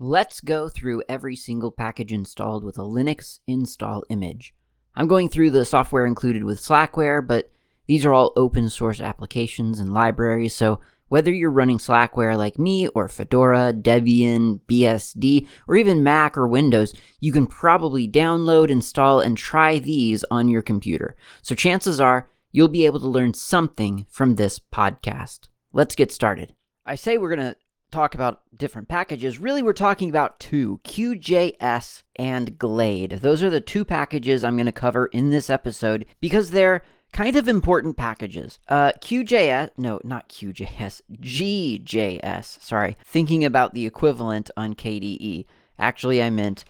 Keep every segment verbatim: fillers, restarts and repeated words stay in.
Let's go through every single package installed with a Linux install image. I'm going through the software included with Slackware, but these are all open source applications and libraries, so whether you're running Slackware like me, or Fedora, Debian, B S D, or even Mac or Windows, you can probably download, install, and try these on your computer. So chances are you'll be able to learn something from this podcast. Let's get started. I say we're going to talk about different packages. Really, we're talking about two, Q J S and Glade. Those are the two packages I'm going to cover in this episode because they're kind of important packages. Uh, Q J S, no, not Q J S, G J S, sorry, thinking about the equivalent on K D E. Actually, I meant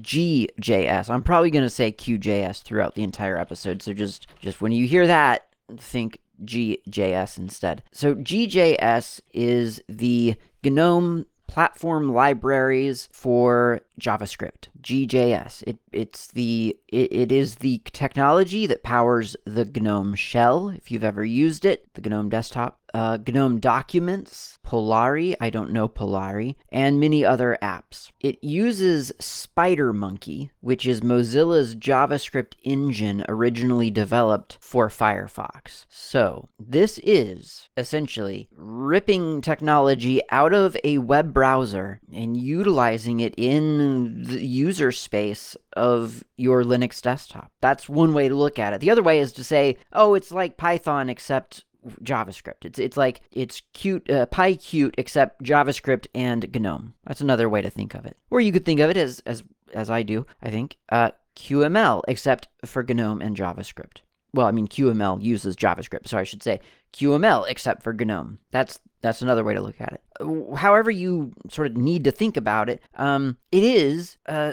G J S. I'm probably going to say Q J S throughout the entire episode, so just, just when you hear that, think G J S instead. So G J S is the GNOME platform libraries for JavaScript. G J S. It it's the it, it is the technology that powers the GNOME shell. If you've ever used it, the GNOME desktop, uh, GNOME Documents, Polari. I don't know Polari, and many other apps. It uses SpiderMonkey, which is Mozilla's JavaScript engine originally developed for Firefox. So this is essentially ripping technology out of a web browser and utilizing it in the user space of your Linux desktop. That's one way to look at it. The other way is to say, oh, it's like Python except JavaScript. It's it's like it's cute, uh, PyQt except JavaScript and GNOME. That's another way to think of it. Or you could think of it as as as I do, I think, uh, Q M L except for GNOME and JavaScript. Well, I mean Q M L uses JavaScript, so I should say Q M L except for GNOME. That's that's another way to look at it. However you sort of need to think about it, um, it is uh,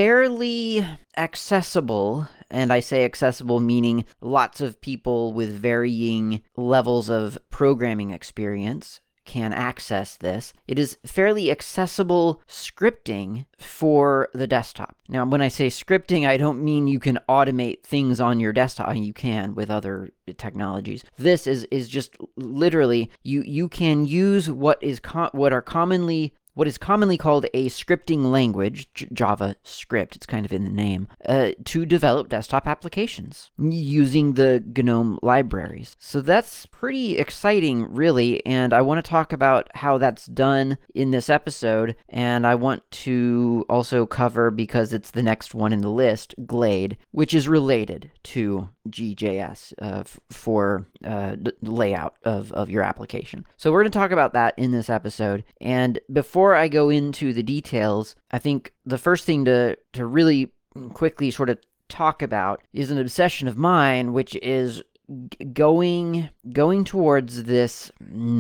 fairly accessible, and I say accessible meaning lots of people with varying levels of programming experience can access this. It is fairly accessible scripting for the desktop. Now, when I say scripting, I don't mean you can automate things on your desktop. I mean, you can with other technologies. This is is just literally you you can use what is co- what are commonly what is commonly called a scripting language, J- JavaScript, it's kind of in the name, uh, to develop desktop applications using the GNOME libraries. So that's pretty exciting, really, and I want to talk about how that's done in this episode, and I want to also cover, because it's the next one in the list, Glade, which is related to G J S uh, f- for uh, the layout of, of your application. So we're going to talk about that in this episode, and before Before I go into the details, I think the first thing to, to really quickly sort of talk about is an obsession of mine, which is g- going going towards this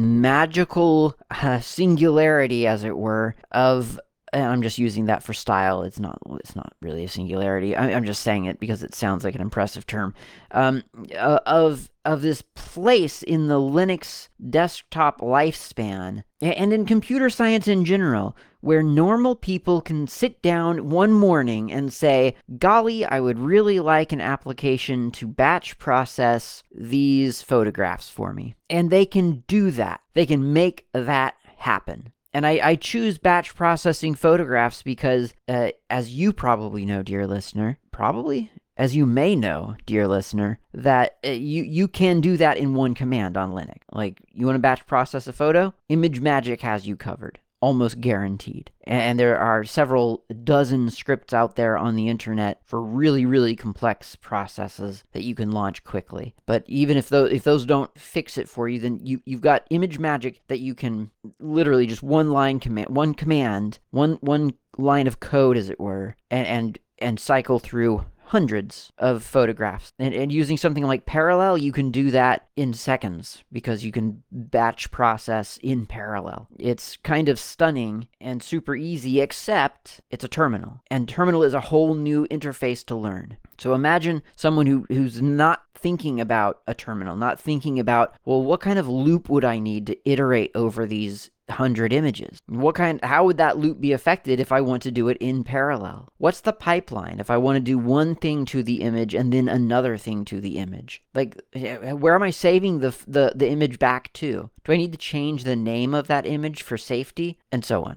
magical uh, singularity, as it were, of and I'm just using that for style. It's not. It's not really a singularity. I, I'm just saying it because it sounds like an impressive term. Um, uh, of of this place in the Linux desktop lifespan and in computer science in general, where normal people can sit down one morning and say, "Golly, I would really like an application to batch process these photographs for me," and they can do that. They can make that happen. And I, I choose batch processing photographs because, uh, as you probably know, dear listener, probably, as you may know, dear listener, that uh, you, you can do that in one command on Linux. Like, you want to batch process a photo? ImageMagick has you covered. Almost guaranteed. And there are several dozen scripts out there on the internet for really, really complex processes that you can launch quickly. But even if those if those don't fix it for you, then you, you've got ImageMagick that you can literally just one line command, one command, one one line of code, as it were, and and, and cycle through hundreds of photographs. And, and using something like Parallel, you can do that in seconds because you can batch process in parallel. It's kind of stunning and super easy, except it's a terminal. And terminal is a whole new interface to learn. So imagine someone who, who's not thinking about a terminal, not thinking about, well, what kind of loop would I need to iterate over these hundred images? What kind, how would that loop be affected if I want to do it in parallel? What's the pipeline if I want to do one thing to the image and then another thing to the image? Like, where am I saving the, the, the image back to? Do I need to change the name of that image for safety? And so on.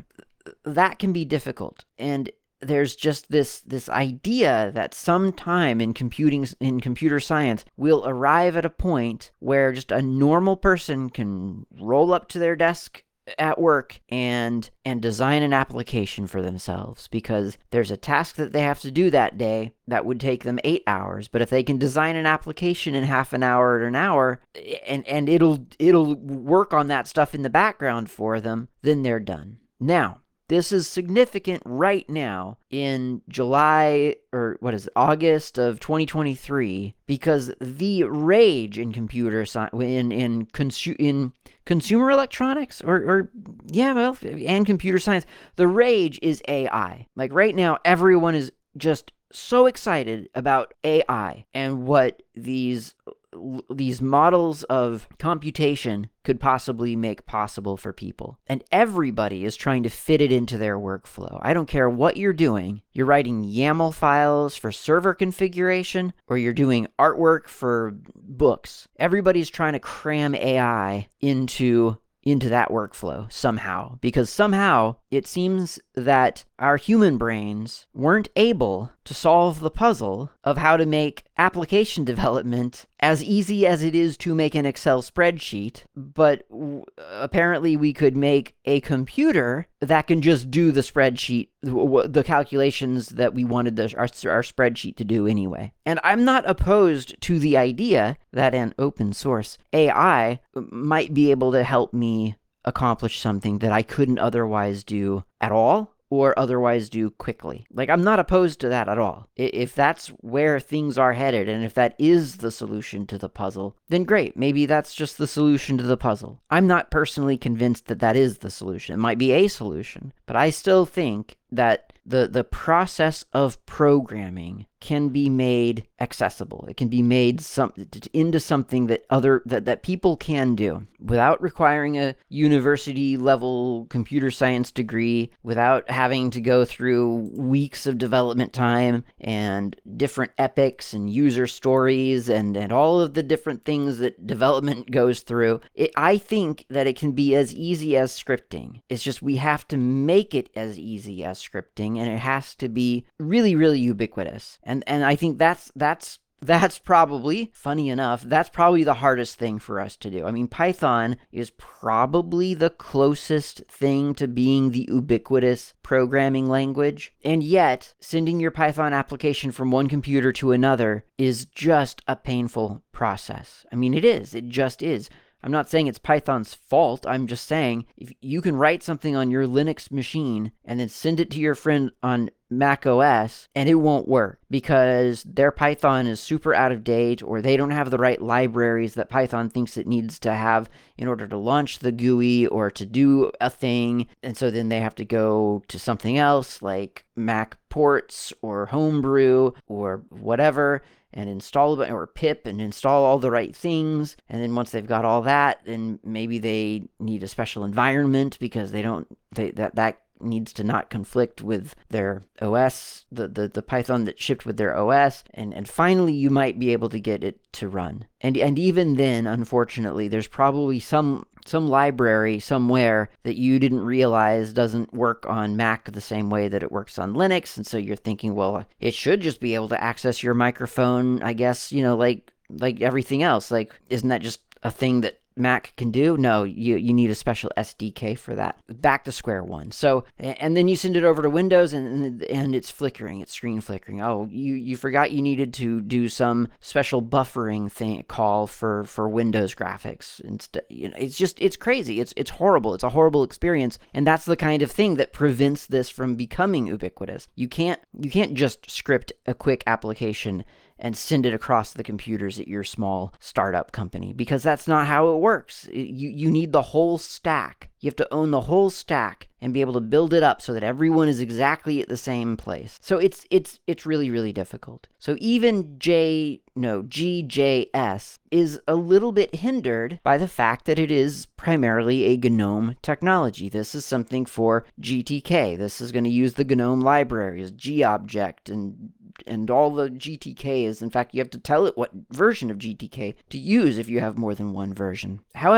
that can be difficult. And there's just this this idea that sometime in computing in computer science we'll arrive at a point where just a normal person can roll up to their desk at work and and design an application for themselves, because there's a task that they have to do that day that would take them eight hours, but if they can design an application in half an hour or an hour, and and it'll it'll work on that stuff in the background for them, then they're done. Now, this is significant right now in July, or what is it, August of twenty twenty-three, because the rage in computer science, in in, consu- in consumer electronics, or, or yeah, well, and computer science, the rage is A I. Like right now, everyone is just so excited about A I and what these these models of computation could possibly make possible for people. And everybody is trying to fit it into their workflow. I don't care what you're doing. You're writing YAML files for server configuration, or you're doing artwork for books. Everybody's trying to cram A I into into that workflow somehow, because somehow it seems that our human brains weren't able to solve the puzzle of how to make application development as easy as it is to make an Excel spreadsheet, but w- apparently we could make a computer that can just do the spreadsheet, w- the calculations that we wanted the, our, our spreadsheet to do anyway. And I'm not opposed to the idea that an open source A I might be able to help me accomplish something that I couldn't otherwise do at all, or otherwise do quickly. Like, I'm not opposed to that at all. If that's where things are headed, and if that is the solution to the puzzle, then great. Maybe that's just the solution to the puzzle. I'm not personally convinced that that is the solution. It might be a solution, but I still think that the the process of programming can be made accessible. It can be made some, into something that other that, that people can do without requiring a university level computer science degree, without having to go through weeks of development time and different epics and user stories and, and all of the different things that development goes through. It, I think that it can be as easy as scripting. It's just we have to make it as easy as scripting, and it has to be really, really ubiquitous. And and I think that's that's that's probably, funny enough, that's probably the hardest thing for us to do. I mean, Python is probably the closest thing to being the ubiquitous programming language. And yet, sending your Python application from one computer to another is just a painful process. I mean, it is. It just is. I'm not saying it's Python's fault. I'm just saying if you can write something on your Linux machine and then send it to your friend on Mac O S, and it won't work because their Python is super out of date, or they don't have the right libraries that Python thinks it needs to have in order to launch the G U I or to do a thing. And so then they have to go to something else like Mac Ports or Homebrew or whatever, and install it, or pip, and install all the right things. And then once they've got all that, then maybe they need a special environment because they don't, they, that, that needs to not conflict with their O S, the, the, the Python that shipped with their O S. And, and finally, you might be able to get it to run. And, and even then, unfortunately, there's probably some some library somewhere that you didn't realize doesn't work on Mac the same way that it works on Linux. And so you're thinking, well, it should just be able to access your microphone, I guess, you know, like like everything else. Like, isn't that just a thing that Mac can do? No, you you need a special S D K for that. Back to square one. So, and then you send it over to Windows, and and it's flickering, it's screen flickering. Oh, you you forgot you needed to do some special buffering thing call for for Windows graphics. Instead, you know, it's just it's crazy. It's it's horrible. It's a horrible experience, and that's the kind of thing that prevents this from becoming ubiquitous. You can't you can't just script a quick application and send it across the computers at your small startup company, because that's not how it works. You, you need the whole stack. You have to own the whole stack and be able to build it up so that everyone is exactly at the same place. So it's it's it's really, really difficult. So even J no G J S is a little bit hindered by the fact that it is primarily a GNOME technology. This is something for G T K. This is going to use the GNOME libraries, G-Object, and and all the G T Ks. In fact, you have to tell it what version of G T K to use if you have more than one version. However,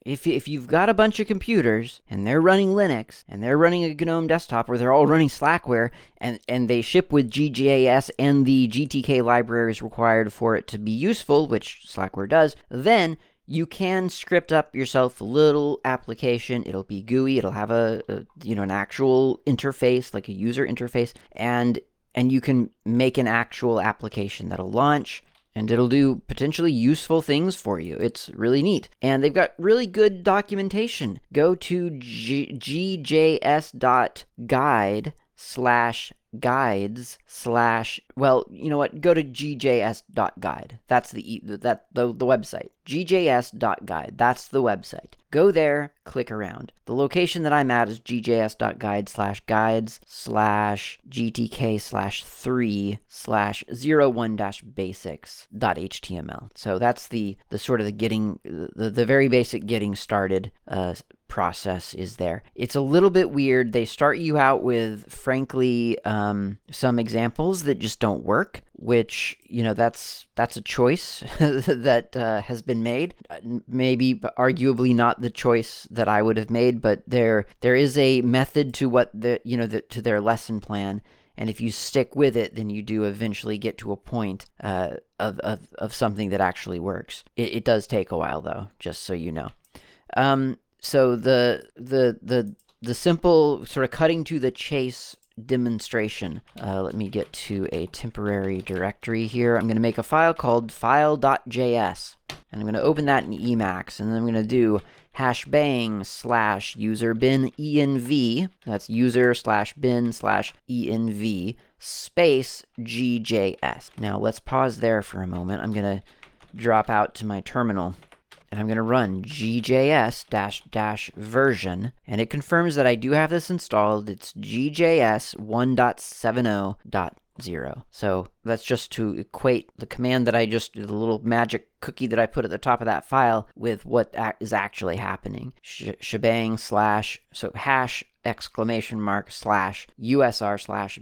if, if you've got a bunch of computers and they're running Linux and they're running a GNOME desktop or they're all running Slackware and, and they ship with G J S and the G T K libraries required for it to be useful, which Slackware does, then you can script up yourself a little application. It'll be G U I. It'll have a, a you know an actual interface, like a user interface, and and you can make an actual application that'll launch, and it'll do potentially useful things for you. It's really neat. And they've got really good documentation. Go to G J S dot guide slash guides slash, well, you know what? Go to G J S dot guide. That's the that the, the website. G J S dot guide. That's the website. Go there, click around. The location that I'm at is G J S dot guide slash guides slash G T K slash three slash zero one dash basics dot H T M L. So that's the the sort of the getting the, the very basic getting started uh, process is there. It's a little bit weird. They start you out with, frankly, um, some examples that just don't work, which, you know, that's that's a choice that uh, has been made. Maybe arguably not the choice that I would have made, but there there is a method to what the you know the, to their lesson plan. And if you stick with it, then you do eventually get to a point uh, of, of of something that actually works. It, it does take a while, though, just so you know. Um, so the the the the simple sort of cutting to the chase demonstration. Uh, let me get to a temporary directory here. I'm going to make a file called file dot J S, and I'm going to open that in Emacs, and then I'm going to do hash bang slash user bin env. That's user slash bin slash env space G J S. Now let's pause there for a moment. I'm going to drop out to my terminal, and I'm going to run G J S dash dash version, and it confirms that I do have this installed. It's G J S one point seventy point zero. So that's just to equate the command that I just, the little magic cookie that I put at the top of that file with what is actually happening. Sh shebang slash, so hash exclamation mark slash usr slash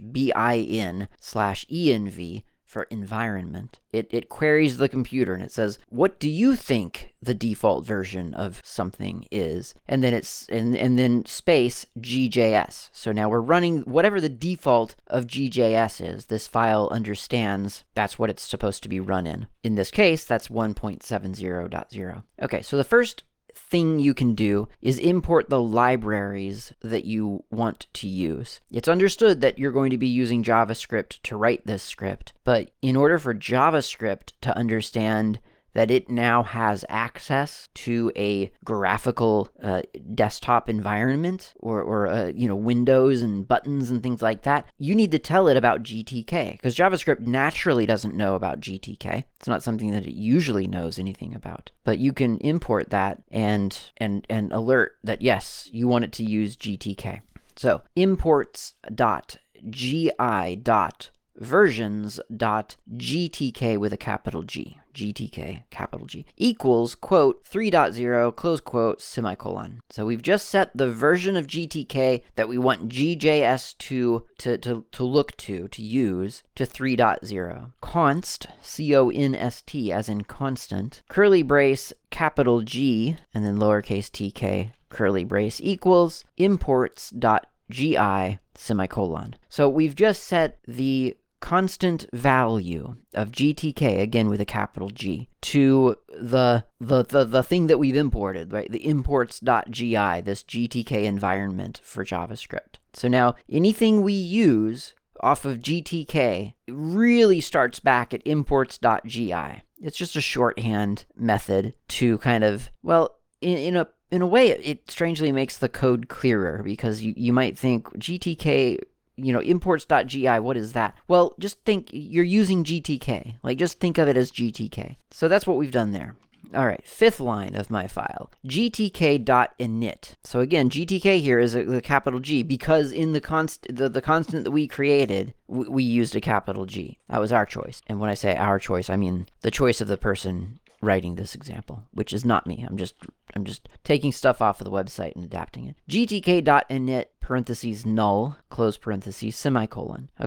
bin slash env for environment. It, it queries the computer and it says, what do you think the default version of something is? And then it's and, and then space G J S. So now we're running whatever the default of G J S is. This file understands that's what it's supposed to be run in. In this case, that's one point seventy point zero. Okay, so the first thing you can do is import the libraries that you want to use. It's understood that you're going to be using JavaScript to write this script, but in order for JavaScript to understand that it now has access to a graphical uh, desktop environment or, or uh, you know, windows and buttons and things like that, you need to tell it about G T K, because JavaScript naturally doesn't know about G T K. It's not something that it usually knows anything about. But you can import that and and and alert that, yes, you want it to use G T K. So imports dot gi dot versions dot gtk with a capital G, G T K, capital G, equals, quote, three point zero, close quote, semicolon. So we've just set the version of G T K that we want G J S to, to, to, to look to, to use, to three point zero. Const, C O N S T, as in constant, curly brace, capital G, and then lowercase tk, curly brace, equals, imports dot gi, semicolon. So we've just set the constant value of G T K, again with a capital G, to the the the, the thing that we've imported, right? The imports.gi, this G T K environment for JavaScript. So now anything we use off of G T K really starts back at imports.gi. It's just a shorthand method to kind of, well, in, in a in a way, it, it strangely makes the code clearer, because you, you might think G T K, you know, imports.gi, what is that? Well, just think you're using G T K. Like, just think of it as G T K. So that's what we've done there. All right, fifth line of my file, gtk.init. So again, G T K here is a, a capital G, because in the, const the, the constant that we created, we, we used a capital G. That was our choice. And when I say our choice, I mean the choice of the person writing this example, which is not me. I'm just I'm just taking stuff off of the website and adapting it. gtk.init parentheses null, close parentheses, semicolon. Okay,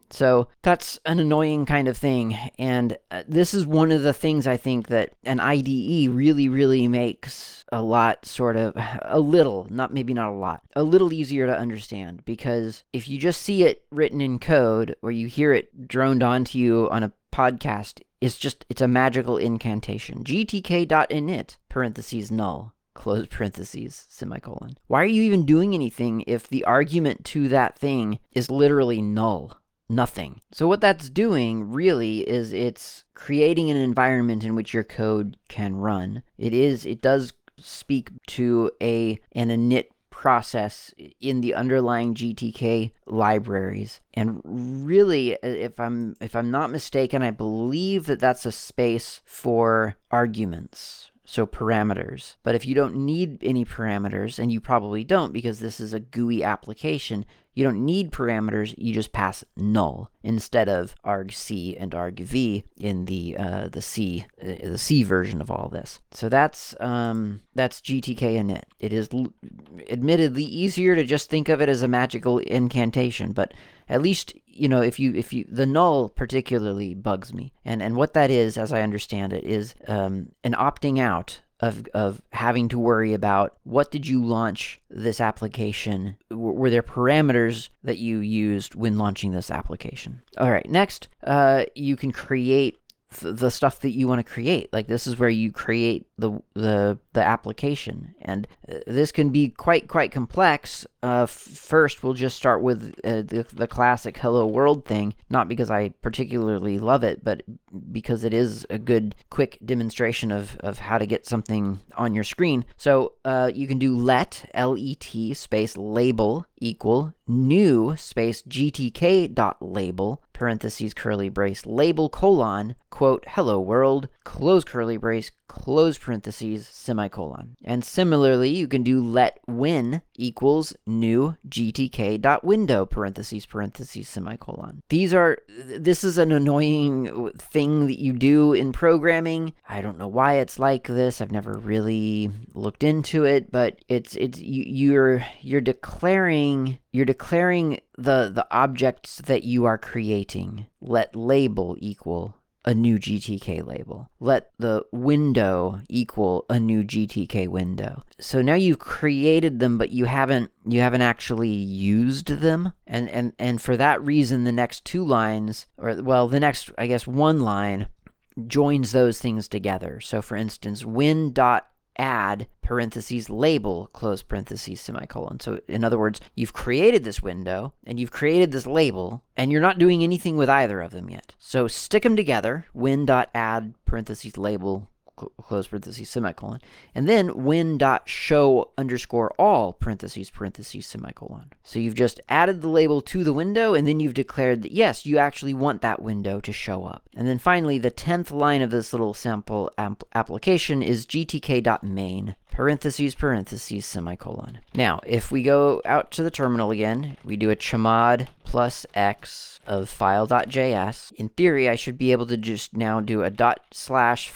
So that's an annoying kind of thing. And uh, this is one of the things I think that an I D E really, really makes a lot sort of, a little, not maybe not a lot, a little easier to understand. Because if you just see it written in code or you hear it droned onto you on a podcast, it's just, it's a magical incantation. gtk.init, parentheses null, close parentheses, semicolon. Why are you even doing anything if the argument to that thing is literally null? Nothing. So what that's doing really is it's creating an environment in which your code can run. It is, it does speak to a an init process in the underlying G T K libraries. And really, if I'm if I'm not mistaken, I believe that that's a space for arguments. So parameters. But if you don't need any parameters, and you probably don't because this is a G U I application, you don't need parameters, you just pass null instead of argc and argv in the uh, the C uh, the C version of all this. So that's um, that's G T K init. It is l- admittedly easier to just think of it as a magical incantation, but at least, you know, if you if you the null particularly bugs me, and and what that is, as I understand it, is um, an opting out of of having to worry about what did you launch this application? Were there parameters that you used when launching this application? All right, next, uh, you can create the stuff that you want to create. Like this is where you create the the the application, and uh, this can be quite quite complex. Uh, f- first, we'll just start with uh, the the classic "Hello World" thing. Not because I particularly love it, but because it is a good quick demonstration of of how to get something on your screen. So uh, you can do let L E T space label equal new space gtk dot label parentheses curly brace label colon quote hello world close curly brace close parentheses semicolon. And similarly, you can do let win equals new gtk dot window parentheses parentheses semicolon. These are this is an annoying thing that you do in programming. I don't know why it's like this. I've never really looked into it, but it's it's you, you're you're declaring you're declaring the the objects that you are creating. Let label equal a new G T K label. Let the window equal a new G T K window. So now you've created them, but you haven't you haven't actually used them. And and and for that reason, the next two lines, or well, the next I guess one line joins those things together. So for instance, win dot add parentheses label close parentheses semicolon. So in other words, you've created this window and you've created this label and you're not doing anything with either of them yet. So stick them together, win.add parentheses label close parentheses semicolon, and then win.show underscore all parentheses parentheses semicolon. So you've just added the label to the window, and then you've declared that yes, you actually want that window to show up. And then finally, the tenth line of this little sample amp- application is gtk.main parentheses parentheses semicolon. Now, if we go out to the terminal again, we do a chmod plus x of file.js. In theory, I should be able to just now do a dot slash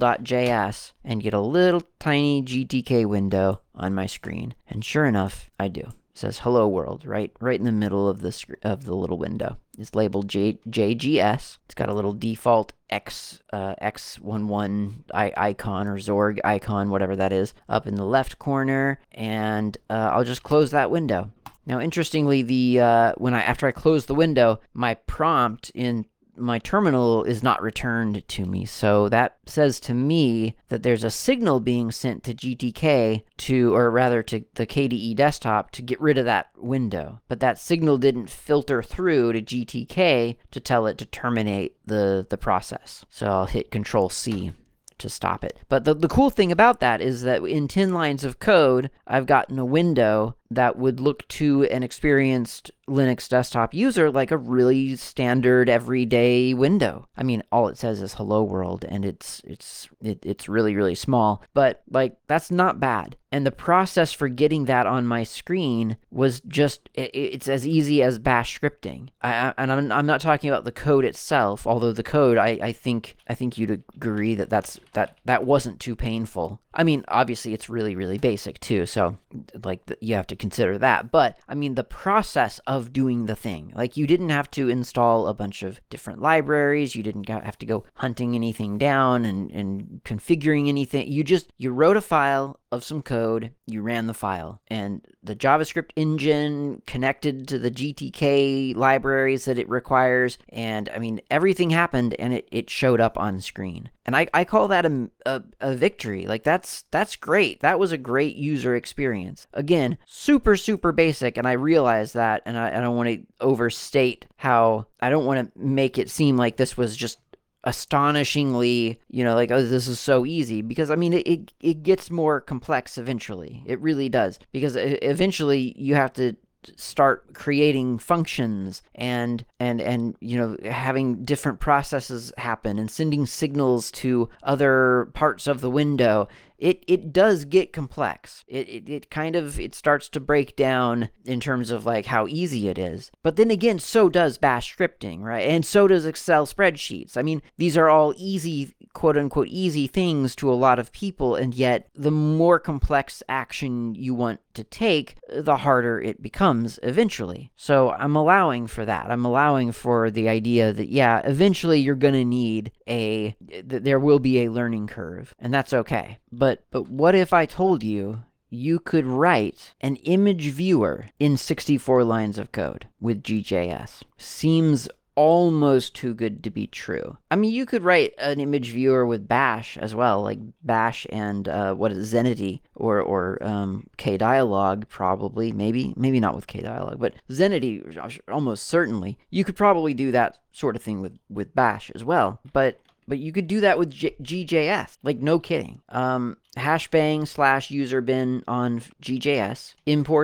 file.js and get a little tiny G T K window on my screen. And sure enough, I do. It says hello world right right in the middle of the sc- of the little window. It's labeled J- JGS. It's got a little default X uh, X eleven I- icon or Zorg icon, whatever that is, up in the left corner, and uh, I'll just close that window. Now, interestingly, the uh, when I after I close the window, my prompt in my terminal is not returned to me. So that says to me that there's a signal being sent to G T K to, or rather to the K D E desktop to get rid of that window. But that signal didn't filter through to G T K to tell it to terminate the, the process. So I'll hit Control C to stop it. But the, the cool thing about that is that in ten lines of code, I've gotten a window that would look to an experienced Linux desktop user like a really standard everyday window. I mean, all it says is hello world, and it's it's it, it's really really small, but like that's not bad. And the process for getting that on my screen was just it, it's as easy as bash scripting. I, and I'm I'm not talking about the code itself, although the code I, I think I think you'd agree that that's that that wasn't too painful. I mean, obviously it's really, really basic too. So like th- you have to consider that. But I mean, the process of doing the thing, like you didn't have to install a bunch of different libraries. You didn't have to go hunting anything down and, and configuring anything. You just, you wrote a file of some code, you ran the file, and the JavaScript engine connected to the G T K libraries that it requires. And I mean, everything happened and it, it showed up on screen. And I, I call that a, a, a victory. Like that's that's great. That was a great user experience. Again, super, super basic. And I realize that, and I, I don't want to overstate how, I don't want to make it seem like this was just astonishingly, you know, like, oh, this is so easy, because I mean, it, it, it gets more complex eventually. It really does, because eventually you have to start creating functions and and and you know, having different processes happen and sending signals to other parts of the window. It, it does get complex. It, it it kind of, it starts to break down in terms of like how easy it is. But then again, so does bash scripting, right? And so does Excel spreadsheets. I mean, these are all easy, quote unquote, easy things to a lot of people. And yet the more complex action you want to take, the harder it becomes eventually. So I'm allowing for that. I'm allowing for the idea that, yeah, eventually you're going to need a, that there will be a learning curve, and that's okay. But but what if I told you you could write an image viewer in sixty-four lines of code with G J S? Seems almost too good to be true. I mean, you could write an image viewer with Bash as well, like Bash and uh, what is it, Zenity or or um, KDialog, probably, maybe, maybe not with KDialog, but Zenity almost certainly. You could probably do that sort of thing with with Bash as well, but. But you could do that with G- GJS, like no kidding. Um, hashbang slash user bin on G J S,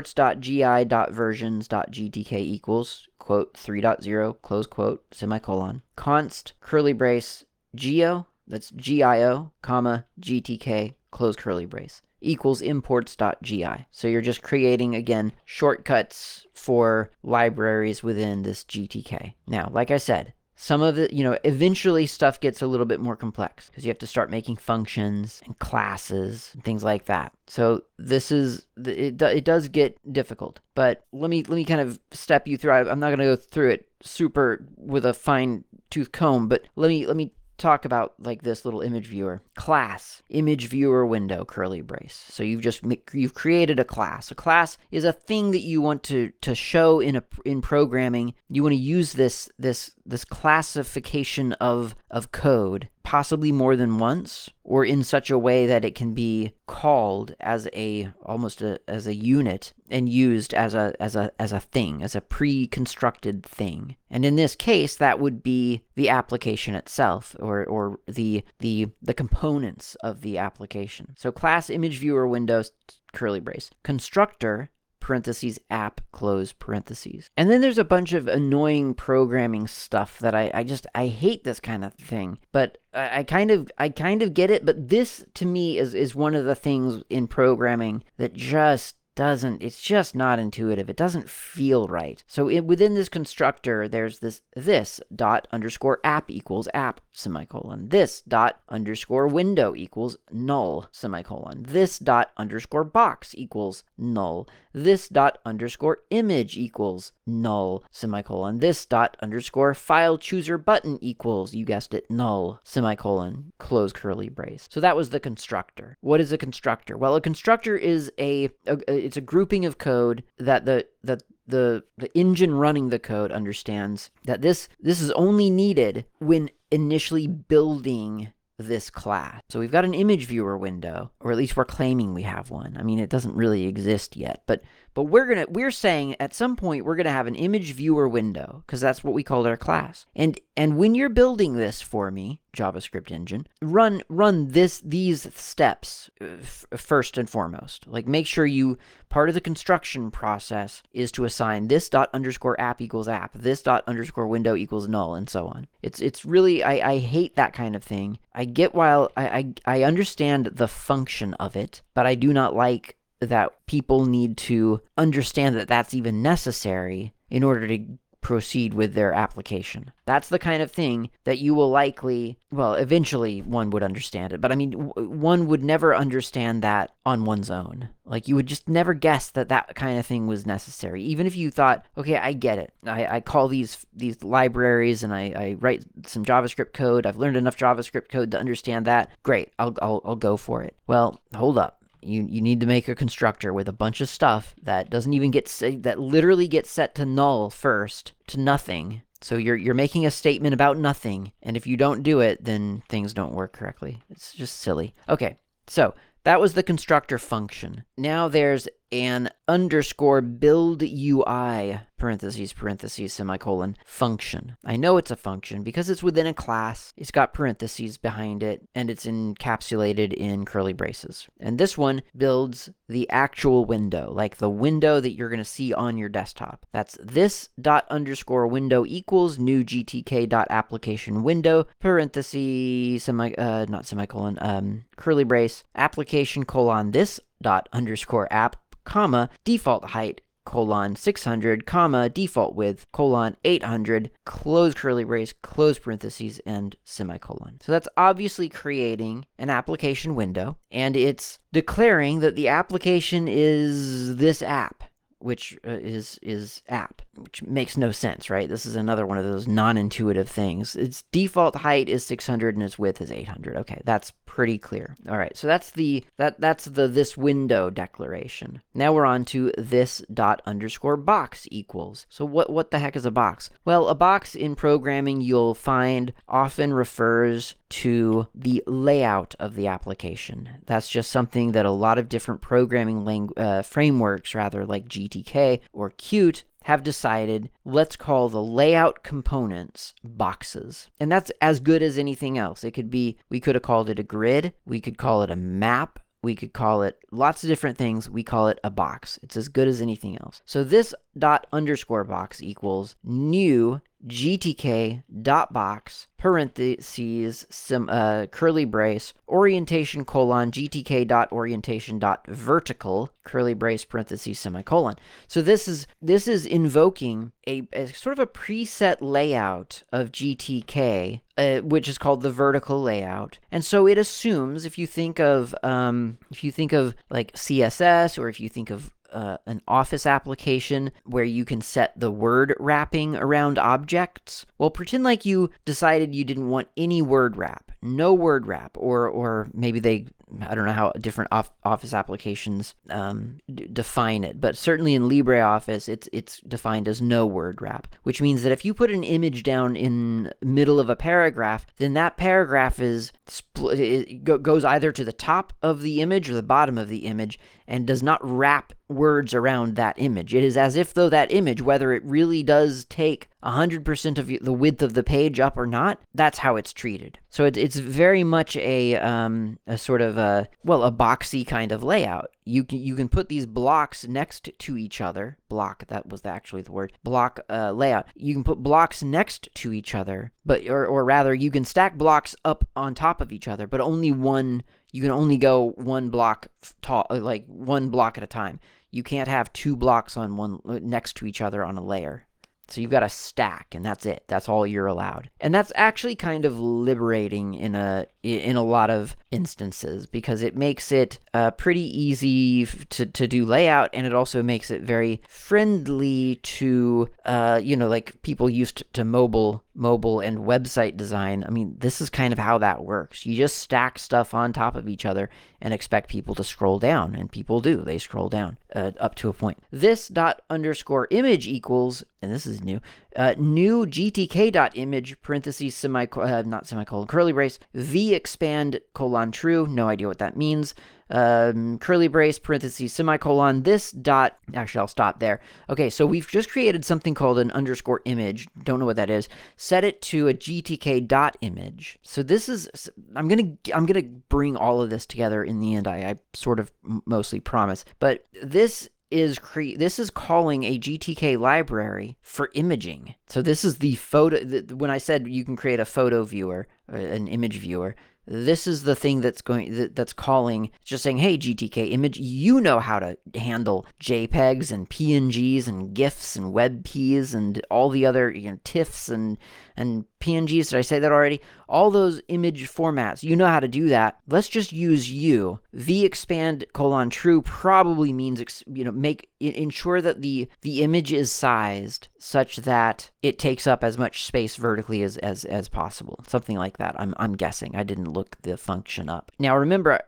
imports.gi.versions.gtk equals, quote, three point zero, close quote, semicolon, const, curly brace, geo, that's G I O, comma, G T K, close curly brace, equals imports.gi. So you're just creating, again, shortcuts for libraries within this G T K. Now, like I said, some of it, you know, eventually stuff gets a little bit more complex because you have to start making functions and classes and things like that. So this is, it, it does get difficult, but let me, let me kind of step you through. I'm not going to go through it super with a fine tooth comb, but let me, let me talk about like this little image viewer class, image viewer window, curly brace. So you've just you've created a class. A class is a thing that you want to to show in a in programming. You want to use this this this classification of of code possibly more than once, or in such a way that it can be called as a almost a, as a unit and used as a as a as a thing, as a pre-constructed thing. And in this case, that would be the application itself, or or the the the components of the application. So class image viewer windows, curly brace, constructor, parentheses, app, close parentheses. And then there's a bunch of annoying programming stuff that I, I just, I hate this kind of thing, but I, I kind of, I kind of get it. But this to me is, is one of the things in programming that just doesn't, it's just not intuitive. It doesn't feel right. So it, within this constructor, there's this, this dot underscore app equals app, semicolon. This dot underscore window equals null, semicolon. This dot underscore box equals null. This dot underscore image equals null, semicolon. This dot underscore file chooser button equals, you guessed it, null, semicolon, close curly brace. So that was the constructor. What is a constructor? Well, a constructor is a, a it's a grouping of code that the that the the engine running the code understands that this this is only needed when initially building this class. So we've got an image viewer window, or at least we're claiming we have one. I mean, it doesn't really exist yet, but but we're gonna we're saying at some point we're gonna have an image viewer window, because that's what we called our class. And and when you're building this for me, JavaScript engine, run run this these steps f- first and foremost. Like, make sure you, part of the construction process is to assign this dot underscore app equals app, this dot underscore window equals null, and so on. It's it's really, I, I hate that kind of thing. I get while I, I I understand the function of it, but I do not like that people need to understand that that's even necessary in order to proceed with their application. That's the kind of thing that you will likely, well, eventually one would understand it, but I mean, w- one would never understand that on one's own. Like, you would just never guess that that kind of thing was necessary. Even if you thought, okay, I get it. I, I call these these libraries and I, I write some JavaScript code. I've learned enough JavaScript code to understand that. Great, I'll, I'll, I'll go for it. Well, hold up. You you need to make a constructor with a bunch of stuff that doesn't even get that literally gets set to null first, to nothing. So you're you're making a statement about nothing, and if you don't do it, then things don't work correctly. It's just silly. Okay, so that was the constructor function. Now there's an underscore build U I, parentheses, parentheses, semicolon, function. I know it's a function because it's within a class, it's got parentheses behind it, and it's encapsulated in curly braces. And this one builds the actual window, like the window that you're going to see on your desktop. That's this dot underscore window equals new gtk dot application window, parentheses, semi, uh, not semicolon, um, curly brace, application colon this dot underscore app, comma, default height, colon, six hundred, comma, default width, colon, eight hundred, close curly brace, close parentheses, and semicolon. So that's obviously creating an application window, and it's declaring that the application is this app, which uh, is is app, which makes no sense, right? This is another one of those non-intuitive things. Its default height is six hundred and its width is eight hundred. Okay, that's pretty clear. All right, so that's the that that's the this window declaration. Now we're on to this dot underscore box equals. So what what the heck is a box? Well, a box in programming you'll find often refers to the layout of the application. That's just something that a lot of different programming langu- uh, frameworks, rather, like G T K or Qt, have decided, let's call the layout components boxes. And that's as good as anything else. It could be, we could have called it a grid, we could call it a map, we could call it lots of different things. We call it a box. It's as good as anything else. So this dot underscore box equals new gtk dot box parentheses some uh, curly brace orientation colon gtk dot orientation dot vertical curly brace parentheses semicolon. So this is this is invoking a, a sort of a preset layout of G T K, uh, which is called the vertical layout. And so it assumes, if you think of um, if you think of like C S S, or if you think of Uh, an Office application where you can set the word wrapping around objects. Well, pretend like you decided you didn't want any word wrap, no word wrap, or or maybe they, I don't know how different off Office applications um, d- define it, but certainly in LibreOffice, it's it's defined as no word wrap, which means that if you put an image down in middle of a paragraph, then that paragraph is spl- it go- goes either to the top of the image or the bottom of the image, and does not wrap words around that image. It is as if though that image, whether it really does take one hundred percent of the width of the page up or not, that's how it's treated. So it, it's very much a um, a sort of a, well, a boxy kind of layout. You can, you can put these blocks next to each other. Block, that was actually the word. Block uh, layout. You can put blocks next to each other, but or, or rather, you can stack blocks up on top of each other, but only one, you can only go one block tall, like one block at a time. You can't have two blocks on one next to each other on a layer. So you've got a stack, and that's it. That's all you're allowed. And that's actually kind of liberating in a in a lot of instances, because it makes it uh, pretty easy to, to do layout, and it also makes it very friendly to, uh, you know, like people used to mobile mobile and website design. I mean, this is kind of how that works. You just stack stuff on top of each other and expect people to scroll down, and people do. They scroll down uh, up to a point. This dot underscore image equals, and this is new, uh, new gtk dot image parentheses semi uh, not semicolon curly brace v expand colon true. No idea what that means. Um, curly brace parentheses semicolon this dot. Actually, I'll stop there. Okay, so we've just created something called an underscore image. Don't know what that is. Set it to a gtk dot image. So this is, I'm gonna I'm gonna bring all of this together in the end. I, I sort of mostly promise, but this is cre- this is calling a G T K library for imaging. So this is the photo. The, when I said you can create a photo viewer, an image viewer, This is the thing that's going that's calling, just saying, hey, G T K image, you know how to handle JPEGs and P N Gs and GIFs and WebPs and all the other, you know, TIFFs and and P N Gs. Did I say that already? All those image formats, you know how to do that. Let's just use you. vexpand colon true probably means, you know, make ensure that the the image is sized such that it takes up as much space vertically as as as possible. Something like that. I'm I'm guessing. I didn't look the function up. Now remember,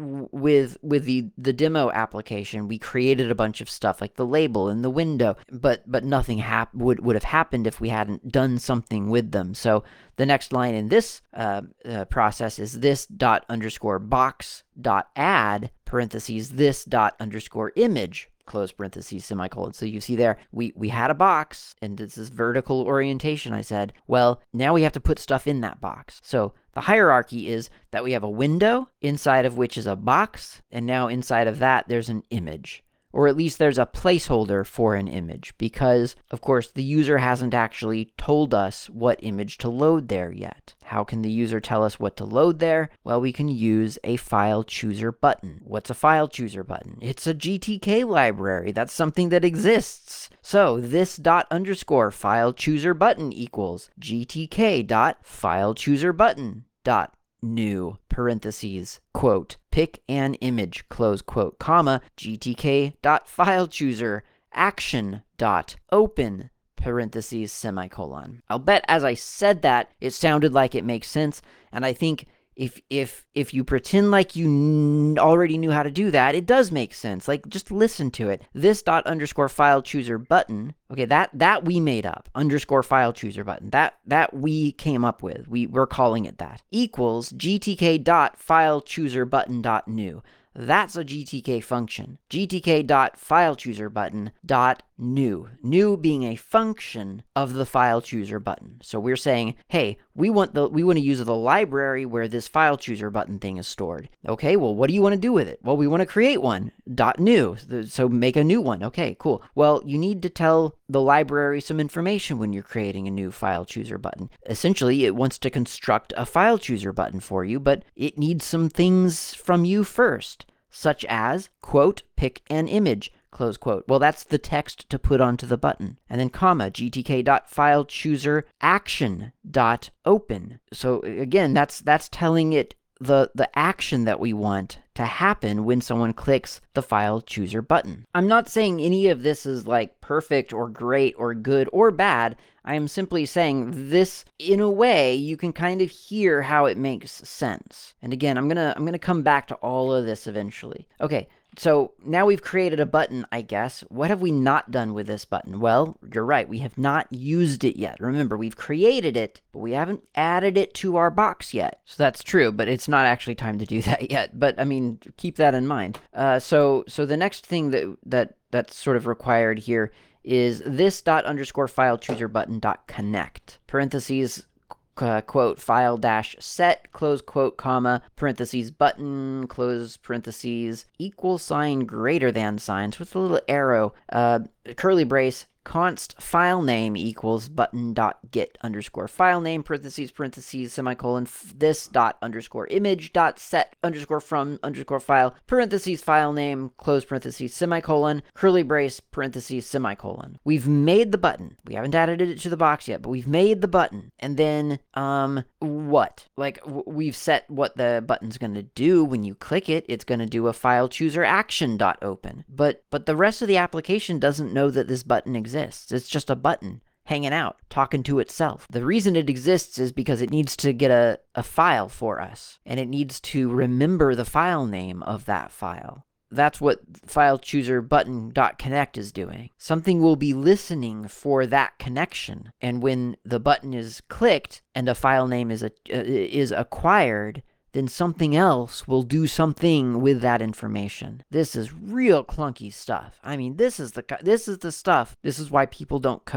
with with the the demo application, we created a bunch of stuff like the label and the window, but but nothing hap- would would have happened if we hadn't done something with them. So the next line in this uh, uh, process is this dot underscore box dot add parentheses this dot underscore image close parentheses semicolon. So you see there, we we had a box, and this is vertical orientation. I said, well, now we have to put stuff in that box. So the hierarchy is that we have a window inside of which is a box, and now inside of that there's an image. Or at least there's a placeholder for an image, because, of course, the user hasn't actually told us what image to load there yet. How can the user tell us what to load there? Well, we can use a file chooser button. What's a file chooser button? It's a G T K library. That's something that exists. So this dot underscore file chooser button equals gtk dot file chooser button dot new parentheses quote pick an image close quote comma gtk dot file chooser action dot open parentheses semicolon. I'll bet as I said that it sounded like it makes sense, and I think if if if you pretend like you n- already knew how to do that, it does make sense. Like, just listen to it. This dot underscore file chooser button. Okay, that that we made up. Underscore file chooser button. That that we came up with. We we're calling it that. Equals gtk dot file chooser button dot new. That's a G T K function. gtk dot file chooser button dot new. New being a function of the file chooser button. So we're saying, hey, we want the we want to use the library where this file chooser button thing is stored. Okay, well, what do you want to do with it? Well, we want to create one. Dot new. So make a new one. Okay, cool. Well, you need to tell the library some information when you're creating a new file chooser button. Essentially, it wants to construct a file chooser button for you, but it needs some things from you first, such as, quote, pick an image, close quote. Well, that's the text to put onto the button. And then comma, gtk dot file chooser action dot open. So again, that's that's telling it the the action that we want to happen when someone clicks the file chooser button. I'm not saying any of this is like perfect or great or good or bad. I am simply saying this, in a way, you can kind of hear how it makes sense. And again, I'm gonna I'm gonna come back to all of this eventually. Okay, so now we've created a button, I guess. What have we not done with this button? Well, you're right, we have not used it yet. Remember, we've created it, but we haven't added it to our box yet. So that's true, but it's not actually time to do that yet. But I mean, keep that in mind. Uh, so so the next thing that that that's sort of required here is this dot underscore file chooser button dot connect parentheses uh, quote file dash set close quote comma parentheses button close parentheses equal sign greater than signs with a little arrow uh, curly brace const file name equals button dot get underscore file name parentheses parentheses semicolon this dot underscore image dot set underscore from underscore file parentheses file name close parentheses semicolon curly brace parentheses semicolon. We've made the button. We haven't added it to the box yet, but we've made the button. And then um what? Like w- we've set what the button's going to do when you click it. It's going to do a file chooser action dot open. But but the rest of the application doesn't know that this button exists. It's just a button hanging out, talking to itself. The reason it exists is because it needs to get a, a file for us, and it needs to remember the file name of that file. That's what file chooser button dot connect is doing. Something will be listening for that connection, and when the button is clicked and a file name is a, uh, is acquired, then something else will do something with that information. This is real clunky stuff. I mean, this is the this is the stuff. This is why people don't code.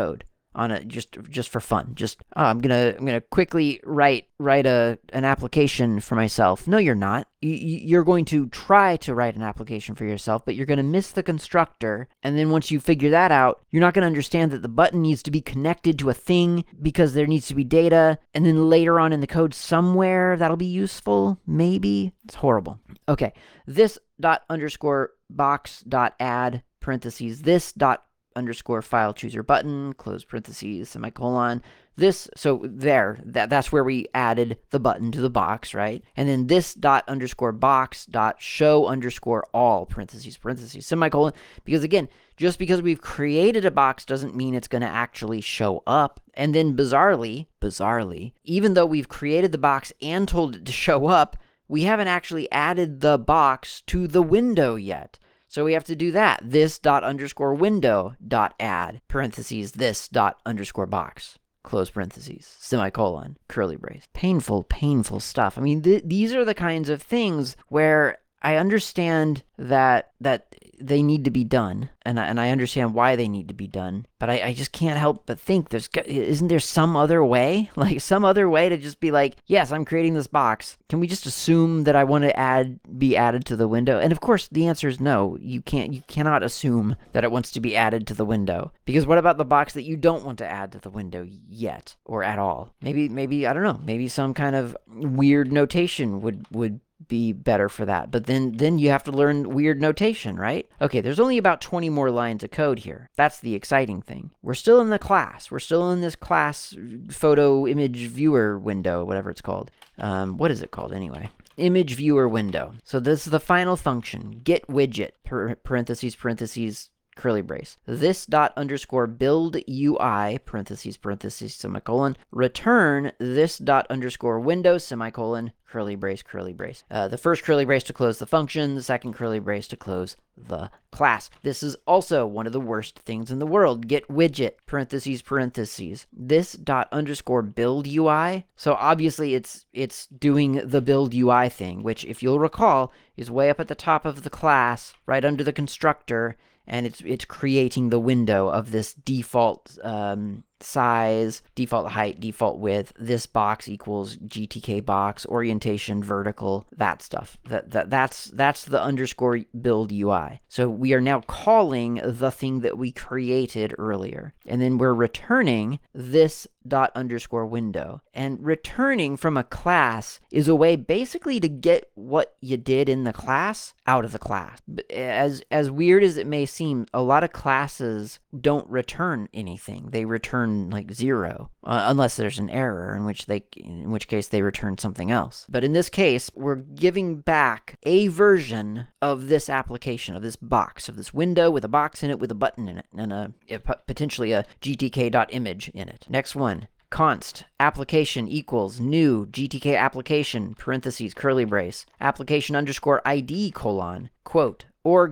on a just just for fun. Just oh, I'm gonna I'm gonna quickly write write a an application for myself. No, you're not. You, you're going to try to write an application for yourself, but you're going to miss the constructor. And then once you figure that out, you're not going to understand that the button needs to be connected to a thing because there needs to be data. And then later on in the code somewhere that'll be useful. Maybe. It's horrible. Okay. This dot underscore box dot add parentheses this dot underscore file chooser button, close parentheses, semicolon. This, so there, that, that's where we added the button to the box, right? And then this dot underscore box dot show underscore all, parentheses, parentheses, semicolon. Because again, just because we've created a box doesn't mean it's going to actually show up. And then bizarrely, bizarrely, even though we've created the box and told it to show up, we haven't actually added the box to the window yet. So we have to do that. This dot underscore window dot add, parentheses, this dot underscore box, close parentheses, semicolon, curly brace. Painful, painful stuff. I mean, th- these are the kinds of things where I understand that that they need to be done, and I, and I understand why they need to be done, but I, I just can't help but think there's isn't there some other way, like some other way to just be like, yes, I'm creating this box. Can we just assume that I want to add be added to the window? And of course, the answer is no. You can't. You cannot assume that it wants to be added to the window, because what about the box that you don't want to add to the window yet or at all? Maybe maybe I don't know. Maybe some kind of weird notation would would. be better for that. But then then you have to learn weird notation, right? Okay, there's only about twenty more lines of code here. That's the exciting thing. We're still in the class. We're still in this class photo image viewer window, whatever it's called. Um, what is it called anyway? Image viewer window. So this is the final function. Get widget, per, parentheses, parentheses, curly brace. This dot underscore build U I, parentheses, parentheses, semicolon, return this dot underscore window, semicolon, curly brace, curly brace. Uh, the first curly brace to close the function, the second curly brace to close the class. This is also one of the worst things in the world. Get widget, parentheses, parentheses. This dot underscore build U I. So obviously it's it's doing the build U I thing, which if you'll recall is way up at the top of the class, right under the constructor, and it's it's creating the window of this default um, size, default height, default width. This box equals G T K box, orientation, vertical, that stuff. That that that's that's the underscore build U I. So we are now calling the thing that we created earlier, and then we're returning this dot underscore window. And returning from a class is a way basically to get what you did in the class out of the class. As as weird as it may seem, a lot of classes don't return anything. They return like zero, uh, unless there's an error, in which they in which case they return something else. But in this case, we're giving back a version of this application, of this box, of this window with a box in it with a button in it, and a, a potentially a G T K.image in it. Next one. Const application equals new G T K application, parentheses, curly brace, application underscore I D colon, quote,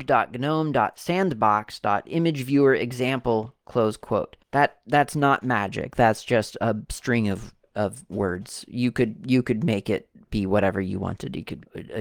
org.gnome.sandbox.imageviewerexample, close quote. That that's not magic. That's just a string of of words. You could you could make it be whatever you wanted. You could uh,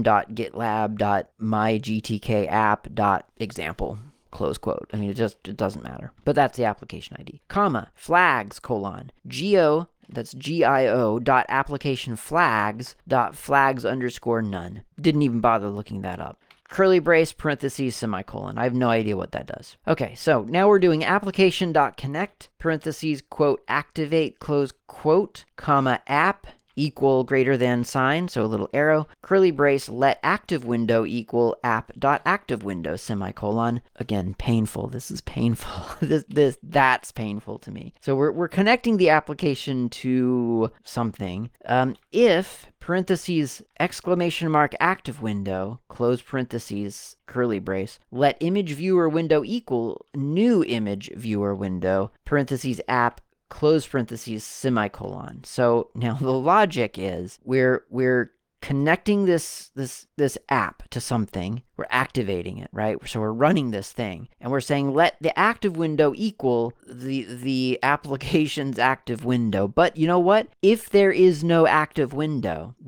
com.gitlab.mygtkapp.example. Close quote. I mean, it just it doesn't matter. But that's the application I D. Comma, flags, colon, geo, that's G I O, dot application flags, dot flags underscore none. Didn't even bother looking that up. Curly brace, parentheses, semicolon. I have no idea what that does. Okay, so now we're doing application.connect, parentheses, quote, activate, close quote, comma, app, equal greater than sign, so a little arrow, curly brace, let active window equal app dot active window, semicolon. Again, painful. This is painful. this this that's painful to me. So we're we're connecting the application to something. Um, if parentheses exclamation mark active window, close parentheses, curly brace, let image viewer window equal new image viewer window, parentheses app, close parentheses, semicolon. So now the logic is we're we're connecting this this this app to something. We're activating it, right? So we're running this thing, and we're saying let the active window equal the the application's active window. But you know what? If there is no active window, which